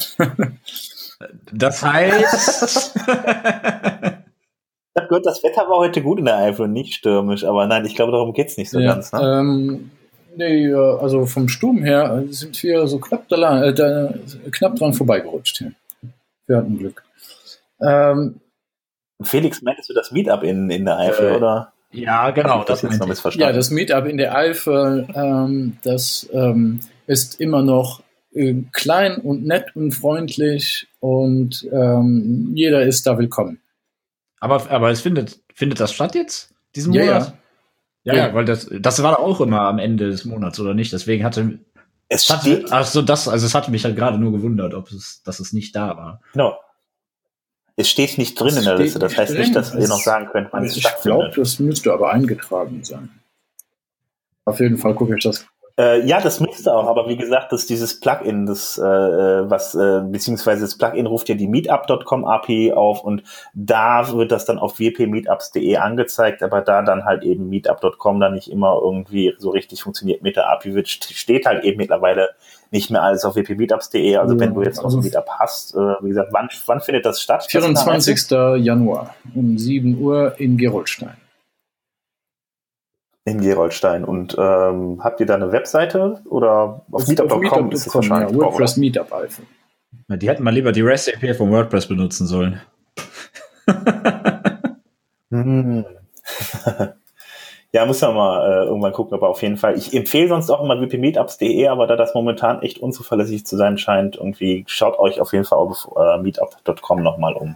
Das heißt. Ich habe gehört, das Wetter war heute gut in der Eifel und nicht stürmisch, aber nein, ich glaube, darum geht's nicht so ja, ganz. Ne? Ähm, nee, also vom Sturm her sind wir so knapp, da, äh, da, knapp dran vorbeigerutscht hier. Wir hatten Glück. Ähm, Felix, meintest du das Meetup in, in der Eifel, äh, oder? Ja, genau. Das, das jetzt noch ja, missverstanden. das Meetup in der Eifel, ähm, das ähm, ist immer noch äh, klein und nett und freundlich und ähm, jeder ist da willkommen. Aber, aber es findet, findet das statt jetzt, diesen Ja, Monat? Ja, Ja. ja, weil das, das war auch immer am Ende des Monats, oder nicht? Deswegen hatte, Es hatte steht, ach so, das, also es hatte mich halt gerade nur gewundert, ob es, dass es nicht da war. genau. Es steht nicht drin Es in der steht Liste. Das nicht heißt nicht, drin. dass wir Es- noch sagen können, wann es Ich glaube, stattfindet. das müsste aber eingetragen sein. Auf jeden Fall gucke ich das. Äh, ja, das müsste auch, aber wie gesagt, dass dieses Plugin, das äh, was äh, beziehungsweise das Plugin ruft ja die meetup Punkt com A P I auf und da wird das dann auf w p meetups Punkt de angezeigt, aber da dann halt eben meetup Punkt com dann nicht immer irgendwie so richtig funktioniert mit der A P I, wird, steht halt eben mittlerweile nicht mehr alles auf w p meetups Punkt de. Also Ja, wenn du jetzt noch also ein Meetup hast, äh, wie gesagt, wann, wann findet das statt? vierundzwanzigsten Januar um sieben Uhr in Gerolstein. In Gerolstein. Und ähm, habt ihr da eine Webseite oder auf meetup Punkt com ist es wahrscheinlich ja, auch, WordPress Meetup Eifel. Na, die hätten mal lieber die REST A P I von WordPress benutzen sollen. Hm. Ja, muss man mal äh, irgendwann gucken, aber auf jeden Fall. Ich empfehle sonst auch immer w p meetups Punkt de, aber da das momentan echt unzuverlässig zu sein scheint, irgendwie schaut euch auf jeden Fall auf äh, meetup Punkt com nochmal um.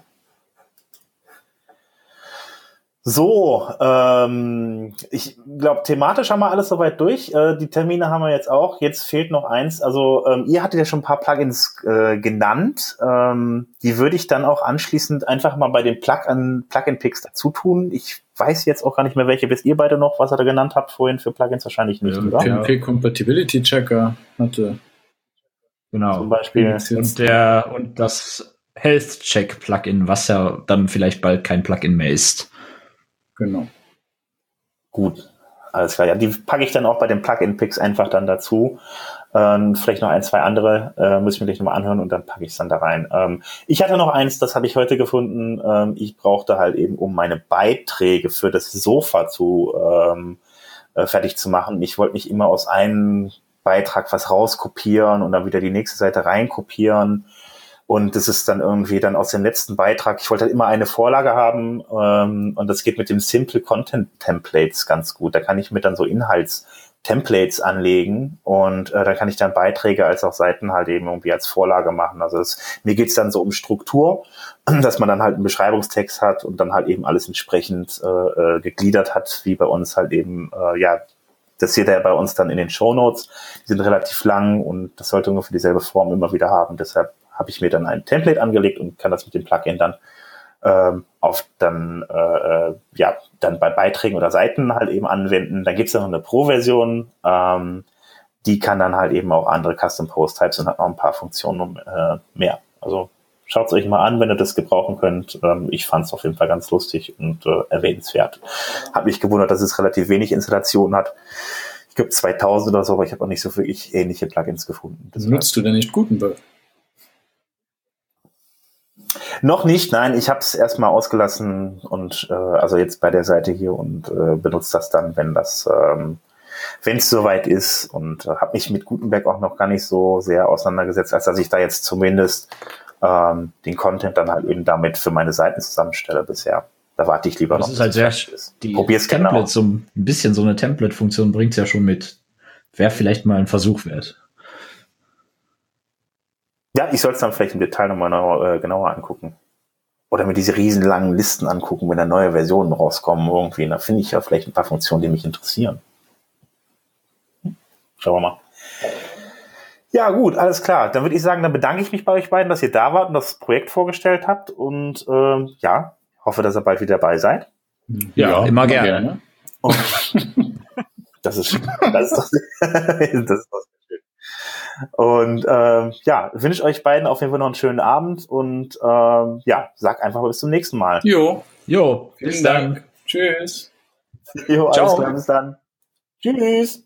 So, ähm, ich glaube, thematisch haben wir alles soweit durch. Äh, die Termine haben wir jetzt auch. Jetzt fehlt noch eins. Also ähm, ihr hattet ja schon ein paar Plugins äh, genannt. Ähm, die würde ich dann auch anschließend einfach mal bei den Plugin, Plugin-Picks dazu tun. Ich weiß jetzt auch gar nicht mehr, welche wisst ihr beide noch, was ihr da genannt habt vorhin für Plugins. Wahrscheinlich nicht, Ja, oder? okay. P M P Compatibility Checker hatte. Genau. Zum Beispiel. Und der, und das Health Check Plugin, was ja dann vielleicht bald kein Plugin mehr ist. Genau. Gut, alles klar. Ja, die packe ich dann auch bei den Plugin-Picks einfach dann dazu. Ähm, vielleicht noch ein, zwei andere, äh, muss ich mir gleich nochmal anhören und dann packe ich es dann da rein. Ähm, ich hatte noch eins, das habe ich heute gefunden. Ähm, ich brauchte halt eben, um meine Beiträge für das Sofa zu ähm, äh, fertig zu machen. Ich wollte nicht immer aus einem Beitrag was rauskopieren und dann wieder die nächste Seite reinkopieren. Und das ist dann irgendwie dann aus dem letzten Beitrag, ich wollte halt immer eine Vorlage haben ähm, und das geht mit dem Simple Content Templates ganz gut. Da kann ich mir dann so Inhaltstemplates anlegen und äh, dann kann ich dann Beiträge als auch Seiten halt eben irgendwie als Vorlage machen. Also das, mir geht's dann so um Struktur, dass man dann halt einen Beschreibungstext hat und dann halt eben alles entsprechend äh, gegliedert hat, wie bei uns halt eben, äh, ja, das seht ihr bei uns dann in den Shownotes. Die sind relativ lang und das sollte ungefähr dieselbe Form immer wieder haben. Deshalb habe ich mir dann ein Template angelegt und kann das mit dem Plugin dann ähm, auf dann äh, ja dann bei Beiträgen oder Seiten halt eben anwenden. Dann gibt es ja noch eine Pro-Version, ähm, die kann dann halt eben auch andere Custom Post Types und hat noch ein paar Funktionen äh, mehr. Also schaut es euch mal an, wenn ihr das gebrauchen könnt. Ähm, ich fand es auf jeden Fall ganz lustig und äh, erwähnenswert. Habe mich gewundert, dass es relativ wenig Installationen hat. Ich glaube zweitausend oder so, aber ich habe auch nicht so wirklich ähnliche Plugins gefunden. Das Nutzt du denn nicht Gutenberg? Noch nicht, nein, ich habe es erstmal ausgelassen und äh, also jetzt bei der Seite hier und äh, benutze das dann, wenn das ähm, wenn es soweit ist. Und äh, habe mich mit Gutenberg auch noch gar nicht so sehr auseinandergesetzt, als dass ich da jetzt zumindest ähm, den Content dann halt eben damit für meine Seiten zusammenstelle bisher. Da warte ich lieber das noch. ist halt sehr, die Probier's Templates, genau. so ein bisschen so eine Template-Funktion bringt's ja schon mit. Wäre vielleicht mal ein Versuch wert. Ja, ich soll es dann vielleicht im Detail nochmal äh, genauer angucken. Oder mir diese riesenlangen Listen angucken, wenn da neue Versionen rauskommen irgendwie. Da finde ich ja vielleicht ein paar Funktionen, die mich interessieren. Schauen wir mal. Ja, gut, alles klar. Dann würde ich sagen, dann bedanke ich mich bei euch beiden, dass ihr da wart und das Projekt vorgestellt habt. Und ähm, ja, hoffe, dass ihr bald wieder dabei seid. Ja, ja immer gerne. gerne. Und das ist das ist doch, das ist doch schön. Und ähm, ja, wünsche euch beiden auf jeden Fall noch einen schönen Abend und ähm, ja, sag einfach mal bis zum nächsten Mal. Jo, jo, vielen Dank. Tschüss. Jo, alles Ciao. klar, bis dann. Tschüss.